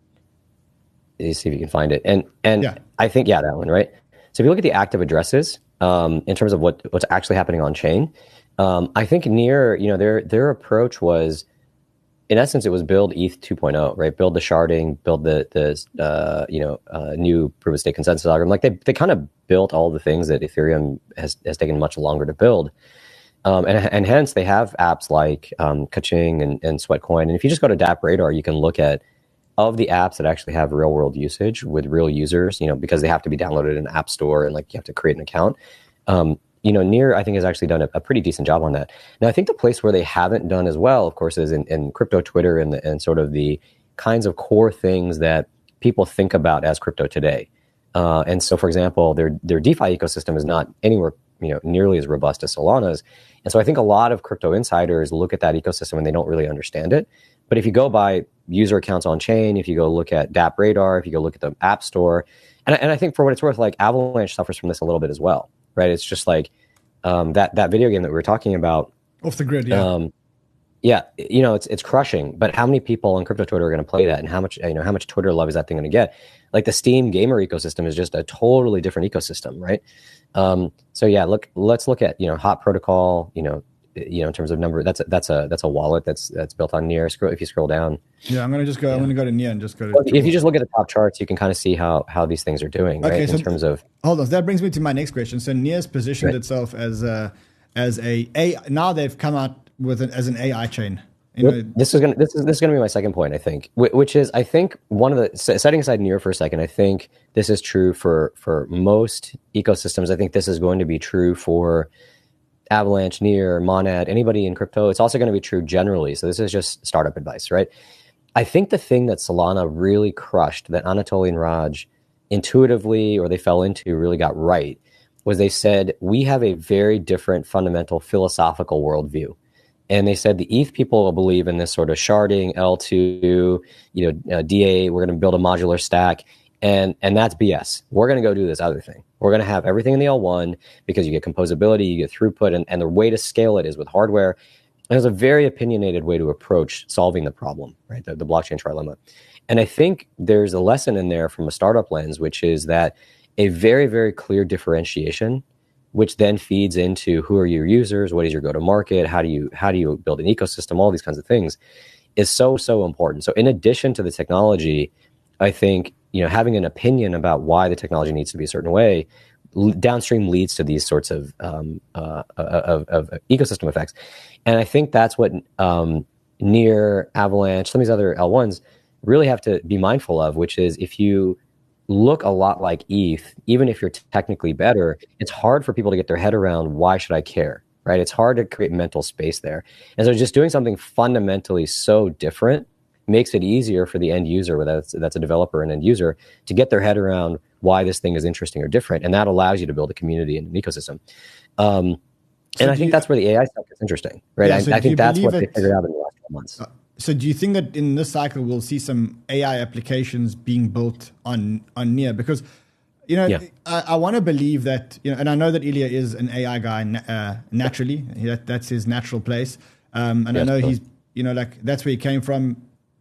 you see if you can find it. And and Yeah. I think, yeah, that one, right? So if you look at the active addresses, um, in terms of what what's actually happening on chain, um, I think Near, you know, their their approach was, in essence, it was build E T H two point oh, right? Build the sharding, build the the uh, you know uh, new proof of stake consensus algorithm. Like they they kind of built all the things that Ethereum has has taken much longer to build, um, and and hence they have apps like um, Kaching and, and Sweatcoin. And if you just go to DappRadar, you can look at of the apps that actually have real world usage with real users. You know, because they have to be downloaded in an app store and like you have to create an account. Um, you know, Near, I think, has actually done a, a pretty decent job on that. Now, I think the place where they haven't done as well, of course, is in, in crypto Twitter and, the, and sort of the kinds of core things that people think about as crypto today. Uh, and so, for example, their their DeFi ecosystem is not anywhere, you know, nearly as robust as Solana's. And so I think a lot of crypto insiders look at that ecosystem and they don't really understand it. But if you go by user accounts on chain, if you go look at DappRadar, if you go look at the App Store, and, and I think for what it's worth, like Avalanche suffers from this a little bit as well. Right, it's just like um, that that video game that we were talking about, Off the Grid. Yeah, um, yeah, you know, it's it's crushing. But how many people on crypto Twitter are going to play that, and how much you know how much Twitter love is that thing going to get? Like the Steam gamer ecosystem is just a totally different ecosystem, right? Um, so yeah, look, let's look at you know Hot Protocol. You know, you know in terms of number, that's a, that's a that's a wallet that's that's built on Near. Scroll if you scroll down. Yeah, I'm gonna just go. Yeah. I'm gonna go to Near and just go to. Well, if you just look at the top charts, you can kind of see how how these things are doing, okay, right? So in terms of hold on, so that brings me to my next question. So Near's positioned right. itself as a as a, a now they've come out with an as an A I chain. You know, this is gonna this is this is gonna be my second point, I think, which is I think one of the setting aside Near for a second, I think this is true for for most ecosystems. I think this is going to be true for Avalanche, Near, Monad, anybody in crypto. It's also going to be true generally. So this is just startup advice, right? I think the thing that Solana really crushed, that Anatoly and Raj intuitively, or they fell into, really got right, was they said, we have a very different fundamental philosophical worldview. And they said the E T H people will believe in this sort of sharding, L two, you know, uh, D A, we're going to build a modular stack. And and that's B S. We're going to go do this other thing. We're going to have everything in the L one because you get composability, you get throughput, and, and the way to scale it is with hardware. And there's a very opinionated way to approach solving the problem, right? The, the blockchain trilemma. And I think there's a lesson in there from a startup lens, which is that a very, very clear differentiation, which then feeds into who are your users, what is your go-to-market, how do you how do you build an ecosystem, all these kinds of things, is so, so important. So in addition to the technology, I think you know, having an opinion about why the technology needs to be a certain way, l- downstream leads to these sorts of, um, uh, of, of ecosystem effects. And I think that's what um, Near, Avalanche, some of these other L ones really have to be mindful of, which is if you look a lot like E T H, even if you're t- technically better, it's hard for people to get their head around, why should I care, right? It's hard to create mental space there. And so just doing something fundamentally so different makes it easier for the end user, whether that's, that's a developer and end user, to get their head around why this thing is interesting or different. And that allows you to build a community and an ecosystem. Um, so and I think you, that's where the A I stuff is interesting, right? Yeah, I, so I think that's what it, they figured out in the last twelve months. Uh, so do you think that in this cycle, we'll see some A I applications being built on, on Near? Because, you know, yeah. I, I want to believe that, you know, and I know that Ilya is an A I guy uh, naturally. that, that's his natural place. Um, and yes, I know he's, you know, like that's where he came from.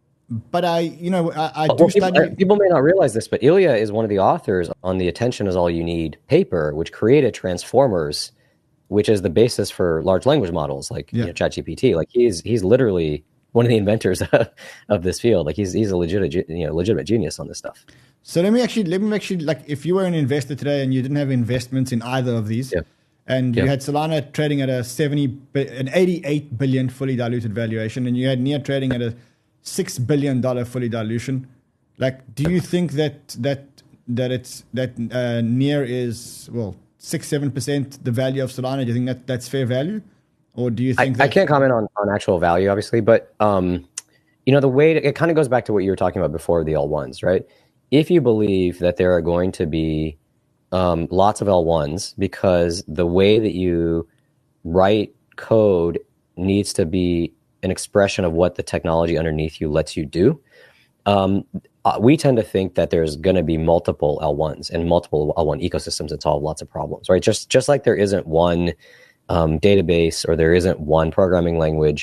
But I, you know, I, I well, do people, study. People may not realize this, but Ilya is one of the authors on the Attention is All You Need paper, which created Transformers, which is the basis for large language models like yeah. you know, ChatGPT. Like he's he's literally one of the inventors of, of this field. Like he's he's a legitimate you know legitimate genius on this stuff. So let me actually let me actually like if you were an investor today and you didn't have investments in either of these, yeah. and you yeah. had Solana trading at a seventy an eighty-eight billion fully diluted valuation, and you had Near trading at a six billion dollar fully dilution. Like, do you think that that that it's that uh, Near is well six seven percent the value of Solana? Do you think that that's fair value, or do you think I, that- I can't comment on, on actual value, obviously, but um, you know the way to, it kind of goes back to what you were talking about before the L ones, right? If you believe that there are going to be um, lots of L ones because the way that you write code needs to be an expression of what the technology underneath you lets you do. Um, uh, we tend to think that there's going to be multiple L ones and multiple L one ecosystems that solve lots of problems, right? Just just like there isn't one um, database or there isn't one programming language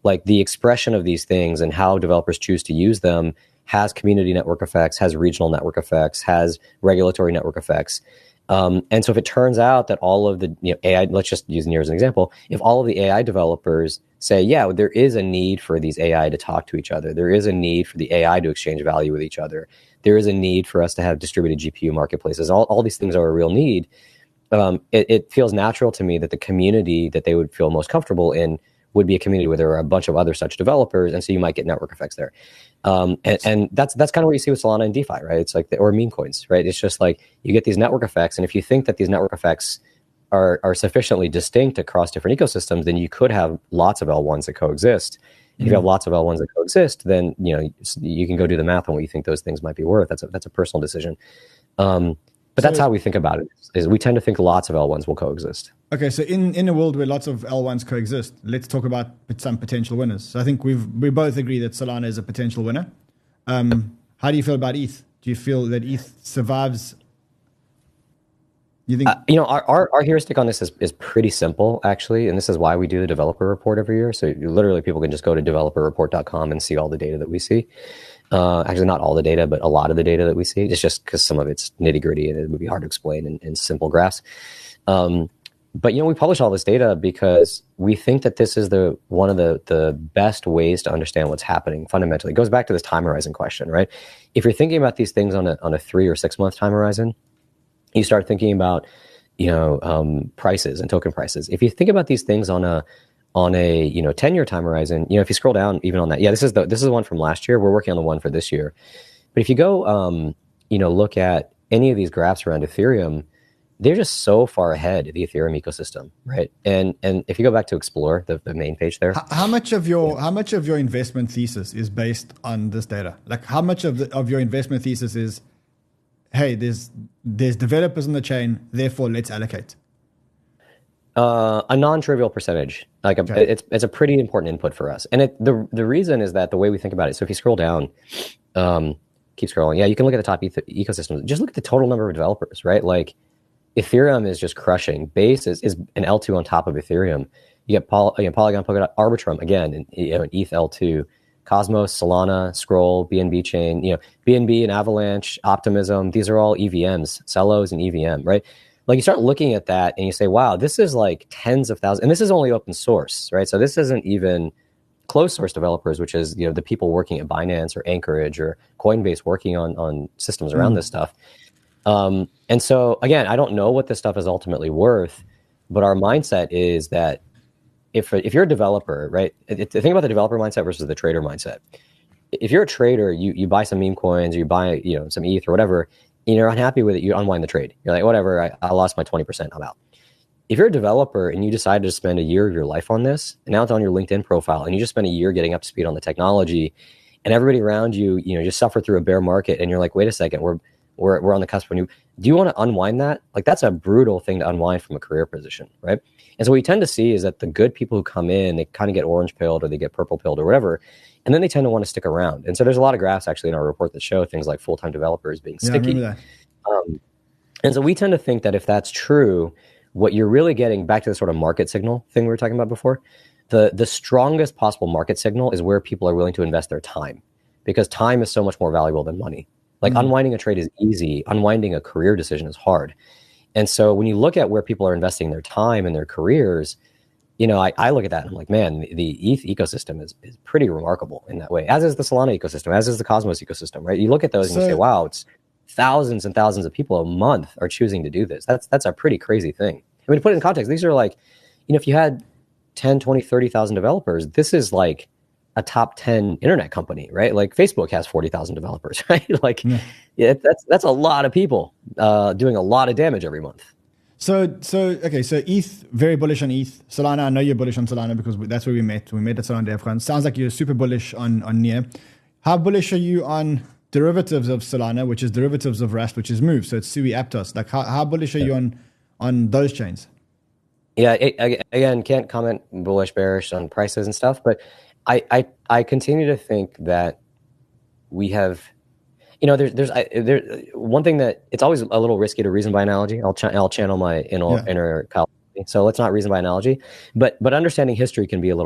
like the expression of these things and how developers choose to use them has community network effects, has regional network effects, has regulatory network effects. Um, and so if it turns out that all of the you know, A I, let's just use Near as an example, if all of the A I developers say, yeah, there is a need for these A I to talk to each other, there is a need for the A I to exchange value with each other, there is a need for us to have distributed G P U marketplaces, all, all these things are a real need, um, it, it feels natural to me that the community that they would feel most comfortable in would be a community where there are a bunch of other such developers, and so you might get network effects there. Um, and, and that's that's kind of what you see with Solana and DeFi, right? It's like the, or meme coins, right? It's just like you get these network effects, and if you think that these network effects are are sufficiently distinct across different ecosystems, then you could have lots of L ones that coexist. Mm-hmm. If you have lots of L ones that coexist, then you know you can go do the math on what you think those things might be worth. That's a that's a personal decision. Um, But so, that's how we think about it, is we tend to think lots of L ones will coexist. Okay, so in, in a world where lots of L ones coexist, let's talk about some potential winners. So I think we've we both agree that Solana is a potential winner. Um, how do you feel about E T H? Do you feel that E T H survives? You think? Uh, you know, our, our, our heuristic on this is, is pretty simple, actually, and this is why we do the developer report every year. So you, literally people can just go to developer report dot com and see all the data that we see. Uh, actually, not all the data, but a lot of the data that we see. It's just because some of it's nitty gritty and it would be hard to explain in, in simple graphs. Um, but you know, we publish all this data because we think that this is the one of the the best ways to understand what's happening fundamentally. It goes back to this time horizon question, right? If you're thinking about these things on a on a three or six month time horizon, you start thinking about you know um, prices and token prices. If you think about these things on a on a, you know, ten year time horizon, you know, if you scroll down even on that, yeah, this is the, this is the one from last year. We're working on the one for this year. But if you go, um, you know, look at any of these graphs around Ethereum, they're just so far ahead of the Ethereum ecosystem, right? And, and if you go back to Explore, the, the main page there. How, how much of your, yeah. how much of your investment thesis is based on this data? Like how much of the, of your investment thesis is, hey, there's, there's developers on the chain, therefore let's allocate? Uh, a non-trivial percentage. Like a, okay. it's it's a pretty important input for us, and it, the the reason is that the way we think about it. So if you scroll down, um, keep scrolling. Yeah, you can look at the top eth- ecosystems. Just look at the total number of developers, right? Like Ethereum is just crushing. Base is, is an L two on top of Ethereum. You get Poly, you know, Polygon, Polkadot, Arbitrum again, and you know, an E T H L two, Cosmos, Solana, Scroll, B N B chain. You know, B N B and Avalanche, Optimism. These are all E V Ms, Celos and E V M, right? Like you start looking at that and you say, wow, this is like tens of thousands. And this is only open source, right? So this isn't even closed source developers, which is, you know, the people working at Binance or Anchorage or Coinbase working on, on systems around mm. this stuff. Um, and so again, I don't know what this stuff is ultimately worth, but our mindset is that if, if you're a developer, right, it, think about the developer mindset versus the trader mindset. If you're a trader, you, you buy some meme coins or you buy, you know, some E T H or whatever, and you're unhappy with it, you unwind the trade. You're like, whatever, I, I lost my twenty percent, I'm out. If you're a developer and you decide to spend a year of your life on this, and now it's on your LinkedIn profile, and you just spend a year getting up to speed on the technology, and everybody around you, you know, just suffer through a bear market, and you're like, wait a second, we're we're we're on the cusp of new. Do you want to unwind that? Like, that's a brutal thing to unwind from a career position, right? And so what we tend to see is that the good people who come in, they kind of get orange pilled or they get purple pilled or whatever, and then they tend to want to stick around. And so there's a lot of graphs actually in our report that show things like full-time developers being yeah, sticky. I remember that. Um, and so we tend to think that if that's true, what you're really getting, back to the sort of market signal thing we were talking about before, the the strongest possible market signal is where people are willing to invest their time, because time is so much more valuable than money. Like mm-hmm. unwinding a trade is easy. Unwinding a career decision is hard. And so when you look at where people are investing their time and their careers, you know, I, I look at that and I'm like, man, the, the E T H ecosystem is, is pretty remarkable in that way, as is the Solana ecosystem, as is the Cosmos ecosystem, right? You look at those so, and you say, wow, it's thousands and thousands of people a month are choosing to do this. That's that's a pretty crazy thing. I mean, to put it in context, these are like, you know, if you had ten, twenty, thirty thousand developers, this is like a top ten internet company, right? Like Facebook has forty thousand developers, right? Like yeah. yeah, that's that's a lot of people uh, doing a lot of damage every month. So, so okay, so E T H, very bullish on E T H. Solana, I know you're bullish on Solana because that's where we met. We met at Solana DevCon. Sounds like you're super bullish on, on Near. How bullish are you on derivatives of Solana, which is derivatives of Rust, which is Move? So it's Sui Aptos. Like, how, how bullish are yeah. you on on those chains? Yeah, it, again, can't comment bullish, bearish on prices and stuff, but I, I, I continue to think that we have, you know, there's, there's, I, there, one thing that it's always a little risky to reason by analogy. I'll, ch- I'll channel my inner, yeah. inner Kyle. So let's not reason by analogy, but, but understanding history can be a little,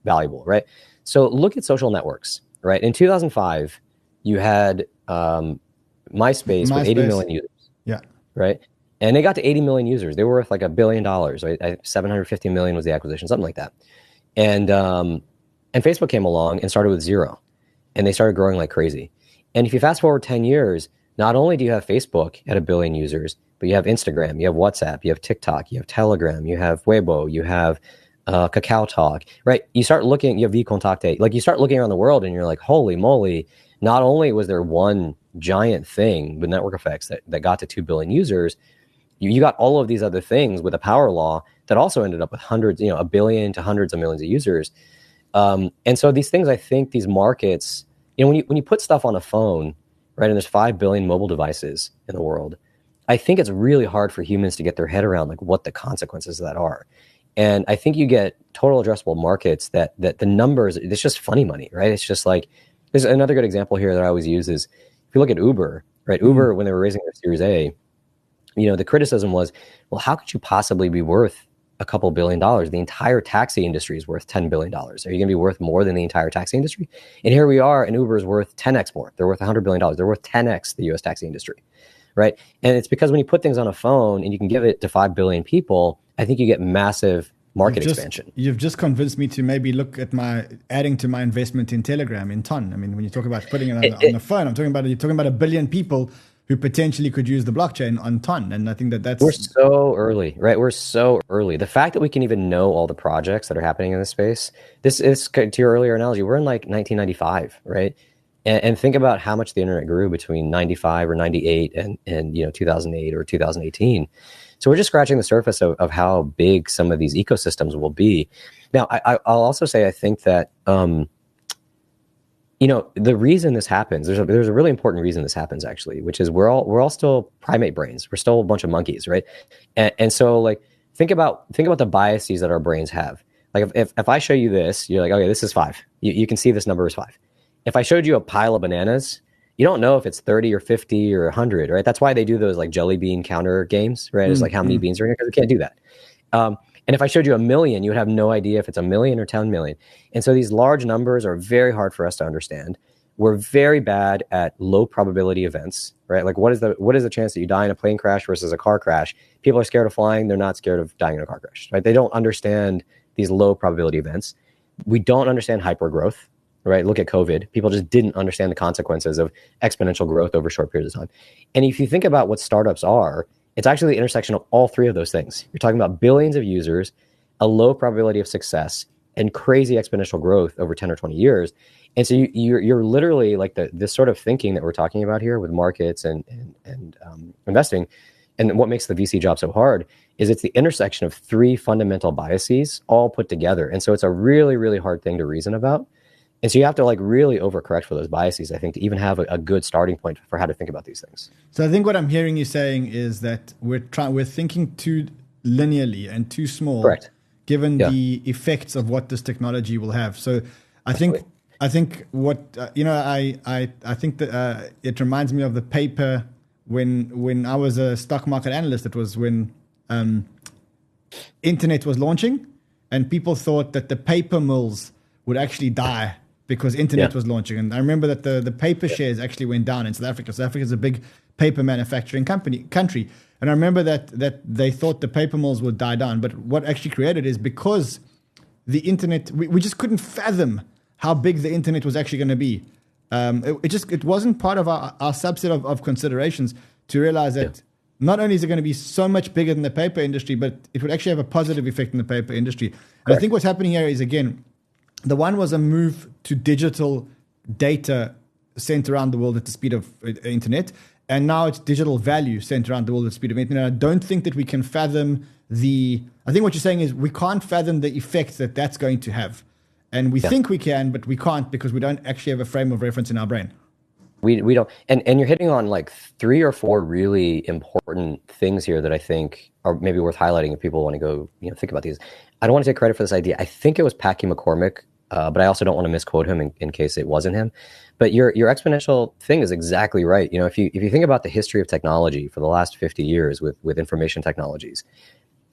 valuable, right? So look at social networks, right? In two thousand five, you had um, MySpace, MySpace with eighty million users. Yeah. Right. And they got to eighty million users. They were worth like a billion dollars, right? seven hundred fifty million was the acquisition, something like that. And, um, and Facebook came along and started with zero, and they started growing like crazy. And if you fast forward ten years, not only do you have Facebook at a billion users, but you have Instagram, you have WhatsApp, you have TikTok, you have Telegram, you have Weibo, you have uh, Kakao Talk, right? You start looking, you have vKontakte, like you start looking around the world and you're like, holy moly, not only was there one giant thing with network effects that, that got to two billion users, you, you got all of these other things with a power law that also ended up with hundreds, you know, a billion to hundreds of millions of users. Um, and so these things, I think these markets, you know, when you, when you put stuff on a phone, right, and there's five billion mobile devices in the world, I think it's really hard for humans to get their head around like what the consequences of that are. And I think you get total addressable markets that, that the numbers, it's just funny money, right? It's just like, there's another good example here that I always use is, if you look at Uber, right? Mm-hmm. Uber, when they were raising their Series A, you know, the criticism was, well, how could you possibly be worth a couple billion dollars? The entire taxi industry is worth ten billion dollars. Are you going to be worth more than the entire taxi industry? And here we are, and Uber is worth ten x more. They're worth one hundred billion dollars. They're worth ten x the U S taxi industry, right? And it's because when you put things on a phone and you can give it to five billion people, I think you get massive market you've just, expansion. You've just convinced me to maybe look at my adding to my investment in Telegram in Ton. I mean, when you talk about putting it on, it, on the phone, I'm talking about you're talking about a billion people who potentially could use the blockchain on Ton, and I think that that's we're so early, right? We're so early. The fact that we can even know all the projects that are happening in this space, this is to your earlier analogy. We're in like nineteen ninety-five, right? And, and think about how much the internet grew between ninety-five or ninety-eight and and you know two thousand eight or two thousand eighteen. So we're just scratching the surface of, of how big some of these ecosystems will be. Now, I, I'll also say I think that, um, you know, the reason this happens, there's a, there's a really important reason this happens, actually, which is we're all we're all still primate brains. We're still a bunch of monkeys, right? And, and so, like, think about think about the biases that our brains have. Like, if, if, if I show you this, you're like, okay, this is five. You, you can see this number is five. If I showed you a pile of bananas, you don't know if it's thirty or fifty or one hundred, right? That's why they do those like jelly bean counter games, right? It's mm-hmm. like how many beans are in it, because we can't do that. Um, and if I showed you a million, you would have no idea if it's a million or ten million. And so these large numbers are very hard for us to understand. We're very bad at low probability events, right? Like what is the what is the chance that you die in a plane crash versus a car crash? People are scared of flying. They're not scared of dying in a car crash, right? They don't understand these low probability events. We don't understand hypergrowth. Right? Look at COVID. People just didn't understand the consequences of exponential growth over short periods of time. And if you think about what startups are, it's actually the intersection of all three of those things. You're talking about billions of users, a low probability of success, and crazy exponential growth over ten or twenty years. And so you, you're, you're literally like the this sort of thinking that we're talking about here with markets and, and, and um, investing. And what makes the V C job so hard is it's the intersection of three fundamental biases all put together. And so it's a really, really hard thing to reason about. And so you have to like really overcorrect for those biases, I think, to even have a, a good starting point for how to think about these things. So I think what I'm hearing you saying is that we're trying, we're thinking too linearly and too small, correct, given yeah. the effects of what this technology will have. So I think Absolutely. I think what uh, you know, I I I think that uh, it reminds me of the paper when when I was a stock market analyst. It was when um, internet was launching, and people thought that the paper mills would actually die because internet yeah. was launching. And I remember that the, the paper yeah. shares actually went down in South Africa. South Africa is a big paper manufacturing company country. And I remember that that they thought the paper mills would die down. But what actually created is because the internet, we, we just couldn't fathom how big the internet was actually going to be. Um, it, it just it wasn't part of our, our subset of, of considerations to realize that yeah. not only is it going to be so much bigger than the paper industry, but it would actually have a positive effect in the paper industry. And Correct. I think what's happening here is, again, the one was a move to digital data sent around the world at the speed of uh, internet. And now it's digital value sent around the world at the speed of internet. I don't think that we can fathom the... I think what you're saying is we can't fathom the effects that that's going to have. And we yeah. think we can, but we can't because we don't actually have a frame of reference in our brain. We we don't... And, and you're hitting on like three or four really important things here that I think are maybe worth highlighting if people want to go you know think about these. I don't want to take credit for this idea. I think it was Packy McCormick, Uh, but I also don't want to misquote him in, in case it wasn't him. But your your exponential thing is exactly right. You know, if you if you think about the history of technology for the last fifty years with with information technologies,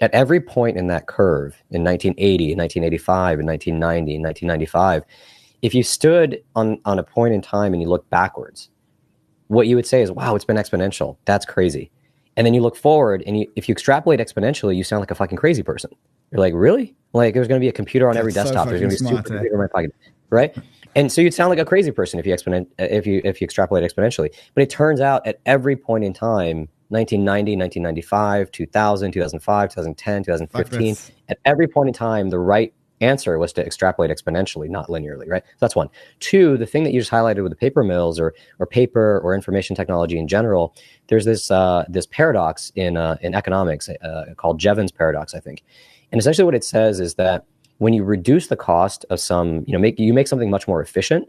at every point in that curve in nineteen eighty, in nineteen eighty-five, in nineteen ninety, in nineteen ninety-five, if you stood on, on a point in time and you look backwards, what you would say is, wow, it's been exponential. That's crazy. And then you look forward, and you, if you extrapolate exponentially, you sound like a fucking crazy person. You're like, really? Like, there's going to be a computer on every That's desktop. so There's going to be a smart, supercomputer eh? in my pocket, right? And so you'd sound like a crazy person if you exponent if you if you extrapolate exponentially. But it turns out at every point in time, nineteen ninety, nineteen ninety-five, two thousand, two thousand five, two thousand ten, two thousand fifteen, at every point in time, the right answer was to extrapolate exponentially, not linearly, right? So that's one. Two, the thing that you just highlighted with the paper mills or or paper or information technology in general, there's this uh, this paradox in uh, in economics uh, called Jevons paradox, I think. And essentially what it says is that when you reduce the cost of some, you know, make you make something much more efficient,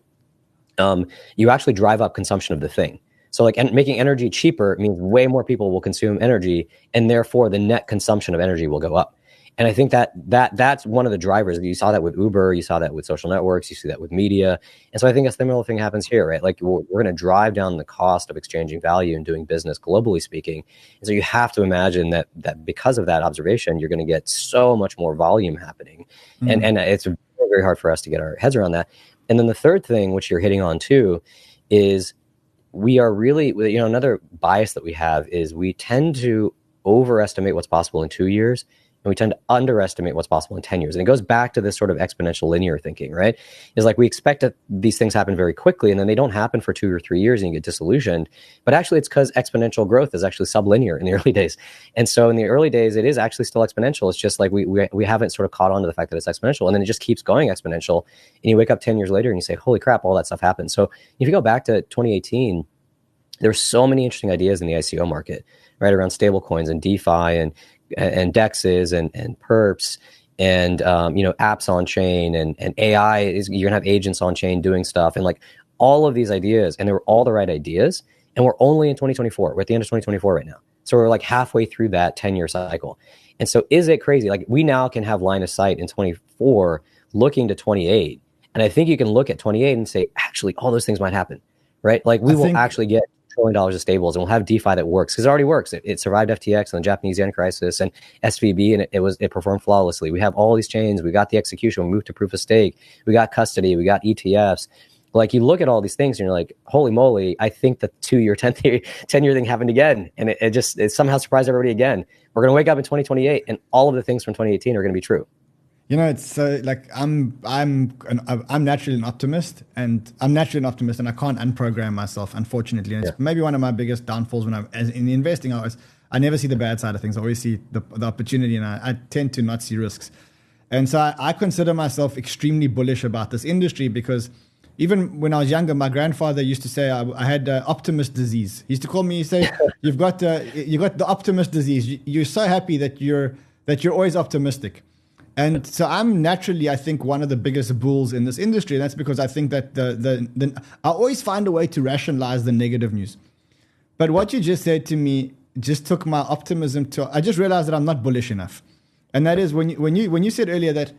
um, you actually drive up consumption of the thing. So like en- making energy cheaper means way more people will consume energy, and therefore the net consumption of energy will go up. And I think that that that's one of the drivers. You saw that with Uber, you saw that with social networks, you see that with media. And so I think a similar thing happens here, right? Like we're, we're going to drive down the cost of exchanging value and doing business globally speaking. And so you have to imagine that that because of that observation, you're going to get so much more volume happening. Mm. And, and it's very, very hard for us to get our heads around that. And then the third thing, which you're hitting on too, is we are really, you know, another bias that we have is we tend to overestimate what's possible in two years. And we tend to underestimate what's possible in ten years. And it goes back to this sort of exponential linear thinking, right? It's like we expect that these things happen very quickly, and then they don't happen for two or three years and you get disillusioned. But actually, it's because exponential growth is actually sublinear in the early days. And so in the early days, it is actually still exponential. It's just like we we, we haven't sort of caught on to the fact that it's exponential. And then it just keeps going exponential. And you wake up ten years later and you say, holy crap, all that stuff happened. So if you go back to twenty eighteen, there were so many interesting ideas in the I C O market, right, around stablecoins and DeFi and and D E Xs and, and perps and, um, you know, apps on chain and, and A I is, you're gonna have agents on chain doing stuff and like all of these ideas, and they were all the right ideas. And we're only in twenty twenty-four. We're at the end of twenty twenty-four right now. So we're like halfway through that ten year cycle. And so is it crazy? Like we now can have line of sight in twenty-four looking to twenty-eight. And I think you can look at twenty-eight and say, actually, all those things might happen, right? Like we I will think- actually get trillion dollars of stables, and we'll have DeFi that works because it already works. It, it survived F T X and the Japanese yen crisis and S V B, and it, it was it performed flawlessly. We have all these chains. We got the execution. We moved to proof of stake. We got custody. We got E T Fs. Like you look at all these things and you're like, holy moly! I think the two year, ten year, ten year thing happened again, and it, it just it somehow surprised everybody again. We're gonna wake up in twenty twenty-eight, and all of the things from twenty eighteen are gonna be true. You know, it's so like I'm I'm an, I'm naturally an optimist, and I'm naturally an optimist, and I can't unprogram myself, unfortunately. And it's yeah. maybe one of my biggest downfalls when I'm as in investing. I was I never see the bad side of things. I always see the the opportunity, and I, I tend to not see risks. And so I, I consider myself extremely bullish about this industry because even when I was younger, my grandfather used to say I, I had uh, optimist disease. He used to call me, he say, "You've got uh, you got the optimist disease. You, you're so happy that you're that you're always optimistic." And so I'm naturally, I think, one of the biggest bulls in this industry. And that's because I think that the, the, the I always find a way to rationalize the negative news. But what you just said to me just took my optimism to, I just realized that I'm not bullish enough. And that is when you, when you, when you said earlier that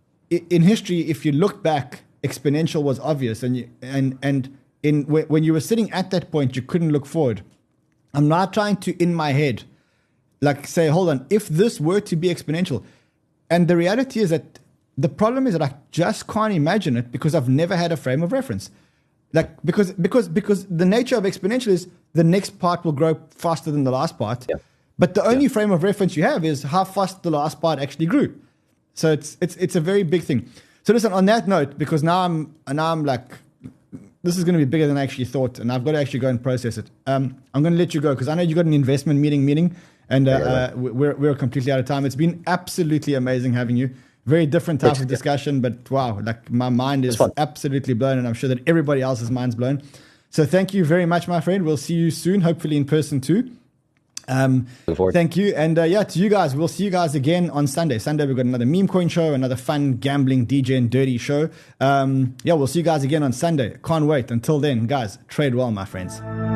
in history, if you look back, exponential was obvious. And you, and, and in, when you were sitting at that point, you couldn't look forward. I'm not trying to, in my head, like say, hold on, if this were to be exponential. And the reality is that the problem is that I just can't imagine it because I've never had a frame of reference. Like because because because the nature of exponential is the next part will grow faster than the last part. Yeah. But the only yeah. frame of reference you have is how fast the last part actually grew. So it's it's it's a very big thing. So listen, on that note, because now I'm now I'm like, this is going to be bigger than I actually thought, and I've got to actually go and process it. Um, I'm going to let you go because I know you got an investment meeting meeting. And uh, uh, we're we're completely out of time. It's been absolutely amazing having you. Very different type of discussion, but wow, like my mind is absolutely blown, and I'm sure that everybody else's mind's blown. So thank you very much, my friend. We'll see you soon, hopefully in person too. Um, thank you, and uh, yeah, to you guys, we'll see you guys again on Sunday. Sunday we've got another meme coin show, another fun gambling D J and dirty show. Um, yeah, we'll see you guys again on Sunday. Can't wait. Until then, guys, trade well, my friends.